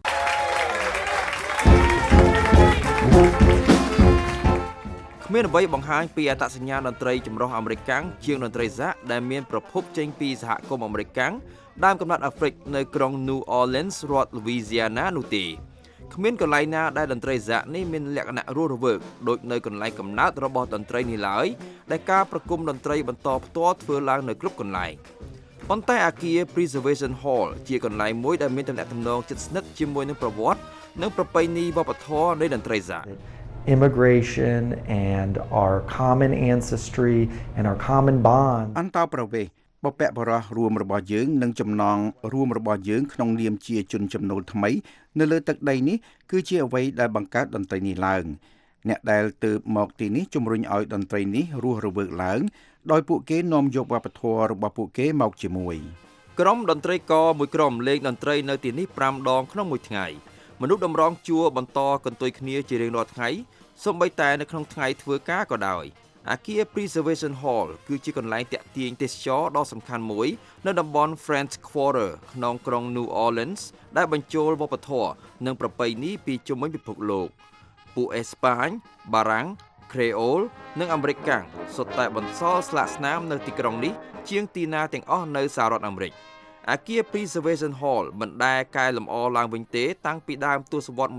គ្មានអ្វីបង្ហាញពីអត្តសញ្ញាណតន្ត្រីចម្រុះអាមេរិកាំងជាងតន្ត្រីសាក់ដែលមានប្រភពចេញពីសហគមន៍អាមេរិកាំងដើមកំណើតអាហ្វ្រិកនៅក្រុង New Orleans រដ្ឋ Louisiana នោះទេគ្មានកន្លែងណាដែលតន្ត្រីសាក់នេះមានលក្ខណៈរស់រវើកដូចនៅកន្លែងកំណើតរបស់តន្ត្រីនេះឡើយដែលការប្រគំតន្ត្រីបន្តផ្ទាល់ធ្វើឡើងនៅគ្រប់កន្លែងប៉ុន្តែអគារ Preservation Hall ជាកន្លែងមួយដែលមានទំនាក់ទំនងជិតស្និទ្ធជាមួយនឹងប្រវត្តិនិងប្រពៃណីវប្បធម៌នៃតន្ត្រីសាក់ immigration and our common ancestry and our common bond អន្តោប្រវេសន៍បព្វបុរសរួមរបស់យើងនិងចំណងរួមរបស់យើងក្នុងនាមជាជនចំណូលថ្មីនៅលើទឹកដីនេះគឺជាអ្វីដែលបង្កើតតន្ត្រីនេះឡើងអ្នកដែលទើបមកទីនេះជំរុញឲ្យតន្ត្រីនេះរស់រវើកឡើងដោយពួកគេនាំយកវប្បធម៌របស់ពួកគេមកជាមួយក្រុមតន្ត្រីករមួយក្រុមលេងតន្ត្រីនៅទីនេះ5ដងក្នុងមួយថ្ងៃមនុស្សតម្រង់ជួរបន្តកន្ទុយគ្នាជារៀងរាល់ថ្ងៃសូម្បីតែនៅក្នុងថ្ងៃធ្វើការក៏ដោយអគារ Preservation Hall គឺជាកន្លែងទាក់ទាញទេសចរដ៏សំខាន់មួយនៅតំបន់ French Quarter ក្នុងក្រុង New Orleans ដែលបញ្ចូលវប្បធម៌និងប្រពៃណីពីជុំវិញពិភពលោកពួកអេស្ប៉ាញ បារាំង ក្រេអូល និងអាមេរិកកាំងសុទ្ធតែបន្សល់ស្លាកស្នាមនៅទីក្រុងនេះជាងទីណាទាំងអស់នៅសហរដ្ឋអាមេរិកអគារ Preservation Hall មិនដែលកែលម្អឡើងវិញទេតាំងពីដើមទសវត្សរ៍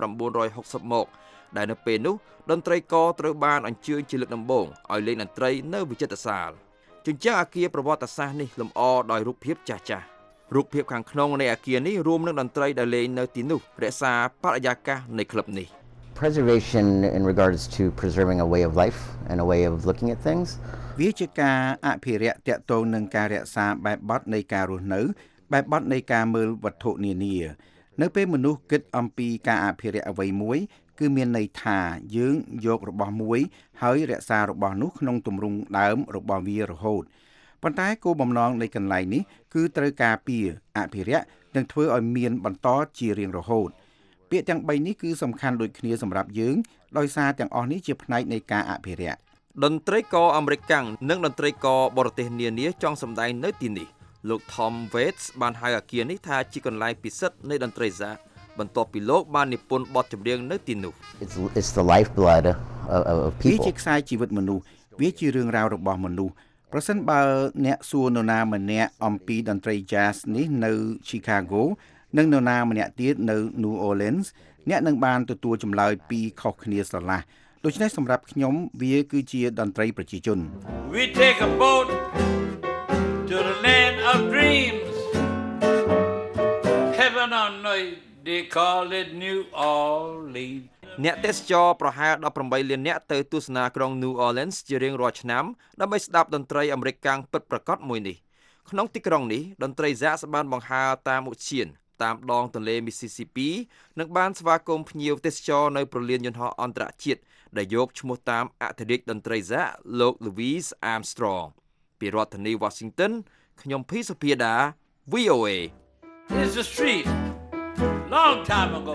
1960មកដែលនៅពេលនោះតន្ត្រីករត្រូវបានអញ្ជើញជាលើកដំបូងឲ្យលេងតន្ត្រីនៅវិចិត្រសាលជញ្ជាំងអគារប្រវត្តិសាស្ត្រនេះលម្អដោយរូបភាពចាស់ៗរូបភាពខាងក្នុងនៃអគារនេះរួមនឹងតន្ត្រីដែលលេងនៅទីនោះរក្សាបរិយាកាសនៃក្លឹបនេះ Preservation in regards to preserving a way of life and a way of looking at things វាជាការអភិរក្សទាក់ទងនឹងការរក្សាបែបបទនៃការរស់នៅបែបបទនៃការមើលវត្ថុនានានៅពេលមនុស្សគិតអំពីការអភិរក្សអ្វីមួយគឺមានន័យថាយើងយករបស់មួយហើយរក្សារបស់នោះក្នុងទម្រង់ដើមរបស់វារហូតប៉ុន្តែគោលបំណងនៃកន្លែងនេះគឺត្រូវការពារអភិរក្សនិងធ្វើឲ្យមានបន្តជារៀងរហូតពាក្យទាំង3នេះគឺសំខាន់ដូចគ្នាសម្រាប់យើងដោយសារទាំងអស់នេះជាផ្នែកនៃការអភិរក្សតន្ត្រីករអាមេរិកកាំងនិងតន្ត្រីករបរទេសនានាចង់សម្ដែងនៅទីនេះលោក Tom Waits បានហៅអគារនេះថាជាកន្លែងពិសិដ្ឋនៃតន្ត្រីសាបន្ទាប់ពីលោកបាននិពន្ធបទចម្រៀងនៅទីនោះ It's the lifeblood of people វាជាខ្សែជីវិតមនុស្សវាជារឿងរ៉ាវរបស់មនុស្សប្រសិនបើអ្នកសួរនរណាម្នាក់អំពីតន្ត្រី Jazz នេះនៅ Chicago និងនរណាម្នាក់ទៀតនៅ New Orleans អ្នកនឹងបានទទួលចម្លើយពីរខុសគ្នាស្រឡះដូច្នេះសម្រាប់ខ្ញុំវាគឺជាតន្ត្រីប្រជាជន We take a boat to the land of dreams Heaven on earth they call it New Orleans អ្នកទេសចរប្រហែល18លាននាក់ទៅទស្សនាក្រុង New Orleans ជារៀងរាល់ឆ្នាំដើម្បីស្ដាប់តន្ត្រីអាមេរិកកាំងពិតប្រាកដមួយនេះក្នុងទីក្រុងនេះតន្ត្រីJazzបានបង្ហើរតាមឧទ្យានតាមដងទន្លេ Mississippi និងបានស្វាគមន៍ភ្ញៀវទេសចរនៅប្រលានយន្តហោះអន្តរជាតិដែលយកឈ្មោះតាមអធិរាជតន្ត្រីJazzលោក Louis Armstrong ពីរដ្ឋធានី Washington ខ្ញុំភីសុភាដា VOA It's the street long time ago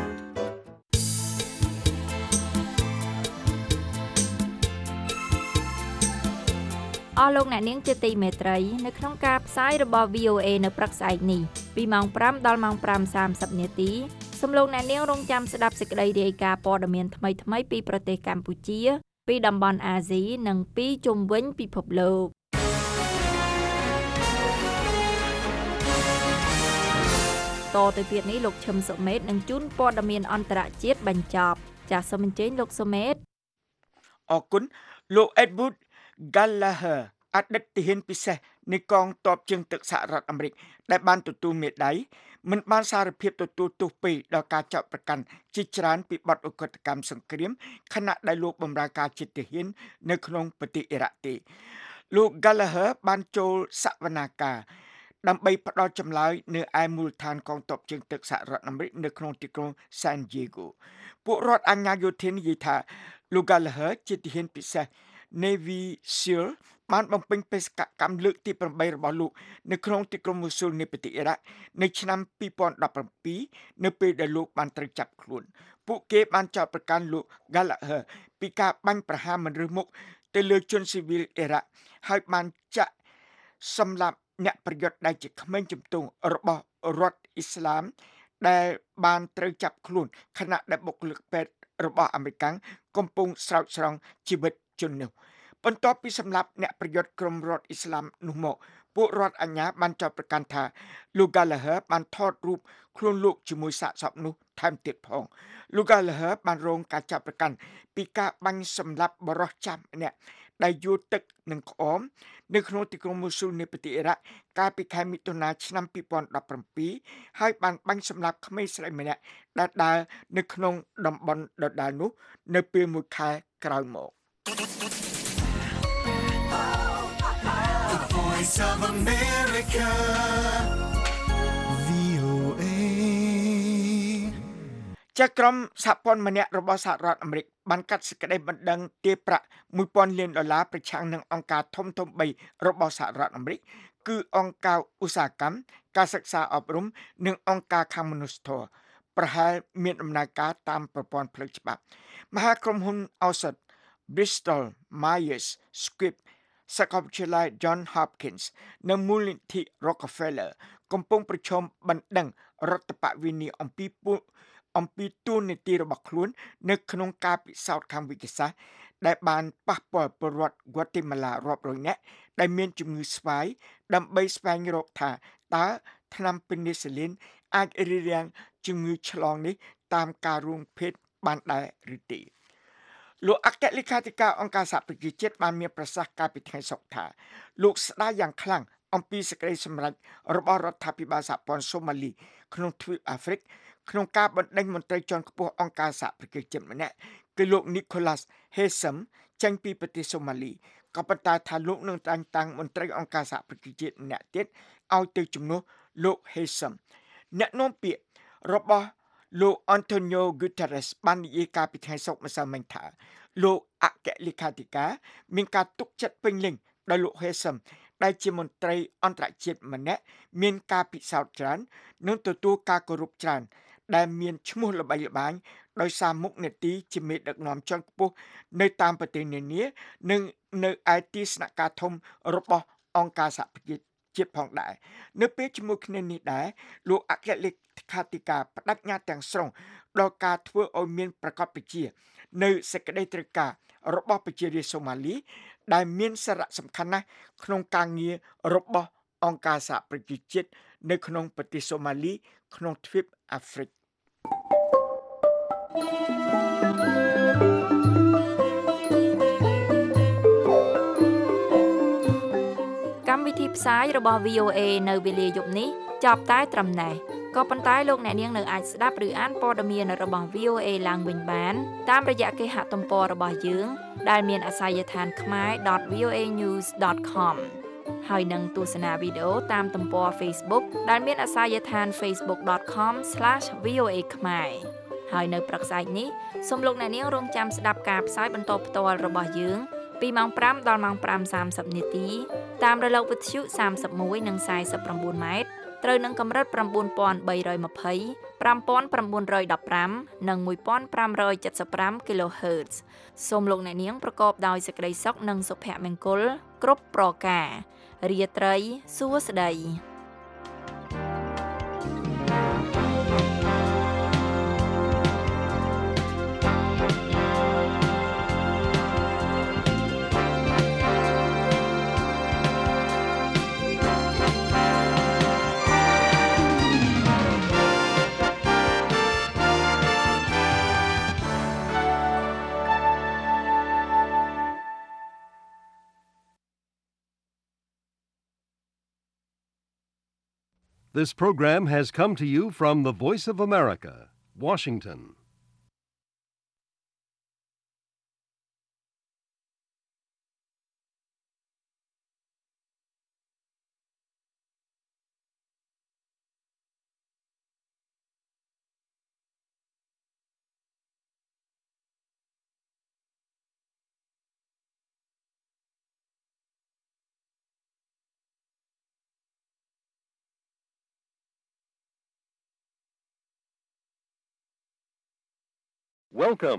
អស់លោកអ្នកនាងជាទីមេត្រីនៅក្នុងការផ្សាយរបស់ VOA នៅព្រឹកស្អែកនេះពីម៉ោង5ដល់ម៉ោង 5:30 នាទីសូមលោកអ្នកនាងរងចាំស្ដាប់សេចក្តីរាយការណ៍ព័ត៌មានថ្មីៗពីប្រទេសកម្ពុជាពីតំបន់អាស៊ីនិងពីជុំវិញពិភពលោកទៅទៀតនេះលោកឈឹមសុមេតនឹងជូនព័ត៌មានអន្តរជាតិបញ្ចប់ចាសសូមអញ្ជើញលោកសុមេតអរគុណលោក Edward Gallagher អតីតទាហានពិសេសនៃកងទ័ពជើងទឹកសហរដ្ឋអាមេរិកដែលបានទទួលមេដាយមិនបានសារភាពទទួលទោសពីដល់ការចាប់ប្រកាន់ជាច្រើនពីបទឧក្រិដ្ឋកម្មសង្គ្រាមខណៈដែលលោកបម្រើការជាទាហាននៅក្នុងប្រទេសអ៊ីរ៉ាក់ទេលោក Gallagher បានចូលសវនាការដើម្បីផ្ដល់ចម្លើយនៅឯមូលដ្ឋានកងទ័ពជើងទឹកសហរដ្ឋអាមេរិកនៅក្នុងទីក្រុង San Diego ពួករដ្ឋអាជ្ញាយោធានិយាយថាលោក Gallagher ជាទាហានពិសេស Navy SEAL បានបំពេញបេសកកម្មលើកទី8របស់លោកនៅក្នុងទីក្រុងមូស៊ូលនៃប្រទេសអ៊ីរ៉ាក់នៅឆ្នាំ2017នៅពេលដែលលោកបានត្រូវចាប់ខ្លួនពួកគេបានចោទប្រកាន់លោក Gallagher ពីការបាញ់ប្រហារមិនរើសមុខទៅលើជនស៊ីវិលអ៊ីរ៉ាក់ហើយបានចាក់សម្លាប់អ្នកប្រយុទ្ធដែលជាក្មេងជំទង់របស់រដ្ឋអ៊ីស្លាមដែលបានត្រូវចាប់ខ្លួនខណៈដែលបុគ្គលិកពេទ្យរបស់អាមេរិកកំពុងស្រោចស្រង់ជីវិតជននោះបន្ទាប់ពីសម្លាប់អ្នកប្រយុទ្ធក្រុមរដ្ឋអ៊ីស្លាមនោះមកពួករដ្ឋអាជ្ញាបានចោទប្រកាន់ថាលោក Gallagher បានថតរូបខ្លួនលោកជាមួយសាកសពនោះថែមទៀតផងលោក Gallagher បានរងការចាប់ប្រកាន់ពីការបាញ់សម្លាប់បរិសុទ្ធចាស់ម្នាក់ដែលយួរទឹកនឹងក្អមនៅក្នុងទីក្រុងមូស៊ូលនៃប្រទេសអ៊ីរ៉ាក់កាលពីខែមិថុនាឆ្នាំ2017ហើយបានបាញ់សម្លាប់ក្មេងស្រីម្នាក់ដែលដើរនៅក្នុងតំបន់ដដែលនោះនៅពេលមួយខែក្រោយមក The Voice of America VOA ចក្រមសហព័ន្ធម្នាក់របស់សហរដ្ឋអាមេរិកបានកាត់សេចក្តីបណ្ដឹងទារប្រាក់$1000 លានប្រឆាំងនឹងអង្គការធំៗ3របស់សហរដ្ឋអាមេរិកគឺអង្គការឧស្សាហកម្មការសិក្សាអប់រំនិងអង្គការខាងមនុស្សធម៌ប្រហែលមានដំណើរការតាមប្រព័ន្ធផ្លូវច្បាប់មហាក្រុមហ៊ុនឱសថ Bristol Myers Squibb សាកលវិទ្យាល័យ John Hopkins និងមូលនិធិ Rockefeller កំពុងប្រឈមបណ្ដឹងរដ្ឋបវេនីអំពីទូនីតិរបស់ខ្លួននៅក្នុងការពិសោធន៍ខាងវិទ្យាសាស្ត្រដែលបានប៉ះពាល់ពលរដ្ឋ Guatemala រាប់រយនាក់ដែលមានជំងឺស្វាយដើម្បីស្វែងរកថាតើថ្នាំ Penicillin អាចរារាំងជំងឺឆ្លងនេះតាមការរួមភេទបានដែរឬទេលោកអគ្គលេខាធិការអង្គការសហប្រជាជាតិបានមានប្រសាសន៍កាលពីថ្ងៃសុក្រថាលោកស្ដាយយ៉ាងខ្លាំងអំពីសេចក្តីសម្រេចរបស់រដ្ឋាភិបាលសហព័ន្ធសូម៉ាលីក្នុងទ្វីបអាហ្វ្រិកក្នុងការបណ្ដេញមន្ត្រីជាន់ខ្ពស់អង្គការសហប្រជាជាតិម្នាក់គឺលោក Nicholas Haysom ចេញពីប្រទេសសូម៉ាលីក៏ប៉ុន្តែថាលោកនឹងតែងតាំងមន្ត្រីអង្គការសហប្រជាជាតិម្នាក់ទៀតឲ្យទៅជំនួសលោក Haysom អ្នកនាំពាក្យរបស់លោក Antonio Guterres បាននិយាយកាលពីថ្ងៃសុក្រម្សិលមិញថាលោកអគ្គលេខាធិការមានការទុកចិត្តពេញលេញដោយលោក Haysom ដែលជាមន្ត្រីអន្តរជាតិម្នាក់មានការពិសោធន៍ច្រើននិងទទួលការគោរពច្រើនដែលមានឈ្មោះល្បីល្បាញដោយសារមុខនេតិជាមេដឹកនាំជាន់ខ្ពស់នៅតាមប្រទេសនានានិងនៅឯទីស្នាក់ការធំរបស់អង្គការសហប្រជាជាតិផងដែរនៅពេលជាមួយគ្នានេះដែរលោកអគ្គលេខាធិការបដិញ្ញាទាំងស្រុងដល់ការធ្វើឲ្យមានប្រកបប្រជានៅសេចក្តីត្រូវការរបស់ប្រជារាស្ត្រសូម៉ាលីដែលមានសារៈសំខាន់ណាស់ក្នុងការងាររបស់អង្គការសហប្រជាជាតិនៅក្នុងប្រទេសសូម៉ាលីក្នុងទ្វីបអាហ្វ្រិកកម្មវិធីផ្សាយរបស់ VOA នៅវេលាយប់នេះចប់តែត្រឹមណេះក៏ប៉ុន្តែលោកអ្នកនាងនៅអាចស្ដាប់ឬអានព័ត៌មានរបស់ VOA ឡើងវិញបានតាមរយៈគេហទំព័ររបស់យើងដែលមានអាសយដ្ឋាន khmer.voanews.com ហើយនឹងទស្សនាវីដេអូតាមទំព័រ Facebook ដែលមានអាសយដ្ឋាន facebook.com/voa khmer ហើយនៅព្រឹកស្អែកនេះសូមលោកអ្នកនាងរងចាំស្ដាប់ការផ្សាយបន្តផ្ទាល់របស់យើងពីម៉ោង5ដល់ម៉ោង 5:30 នាទីតាមរលកវិទ្យុ31និង49ម៉ែត្រត្រូវនឹងកម្រិត 9320 5915 និង 1575 kHz សូមលោកអ្នកនាងប្រកបដោយសេចក្តីសុខនិងសុភមង្គលគ្រប់ប្រការរាត្រីសួស្តី This program has come to you from the Voice of America, Washington. Welcome.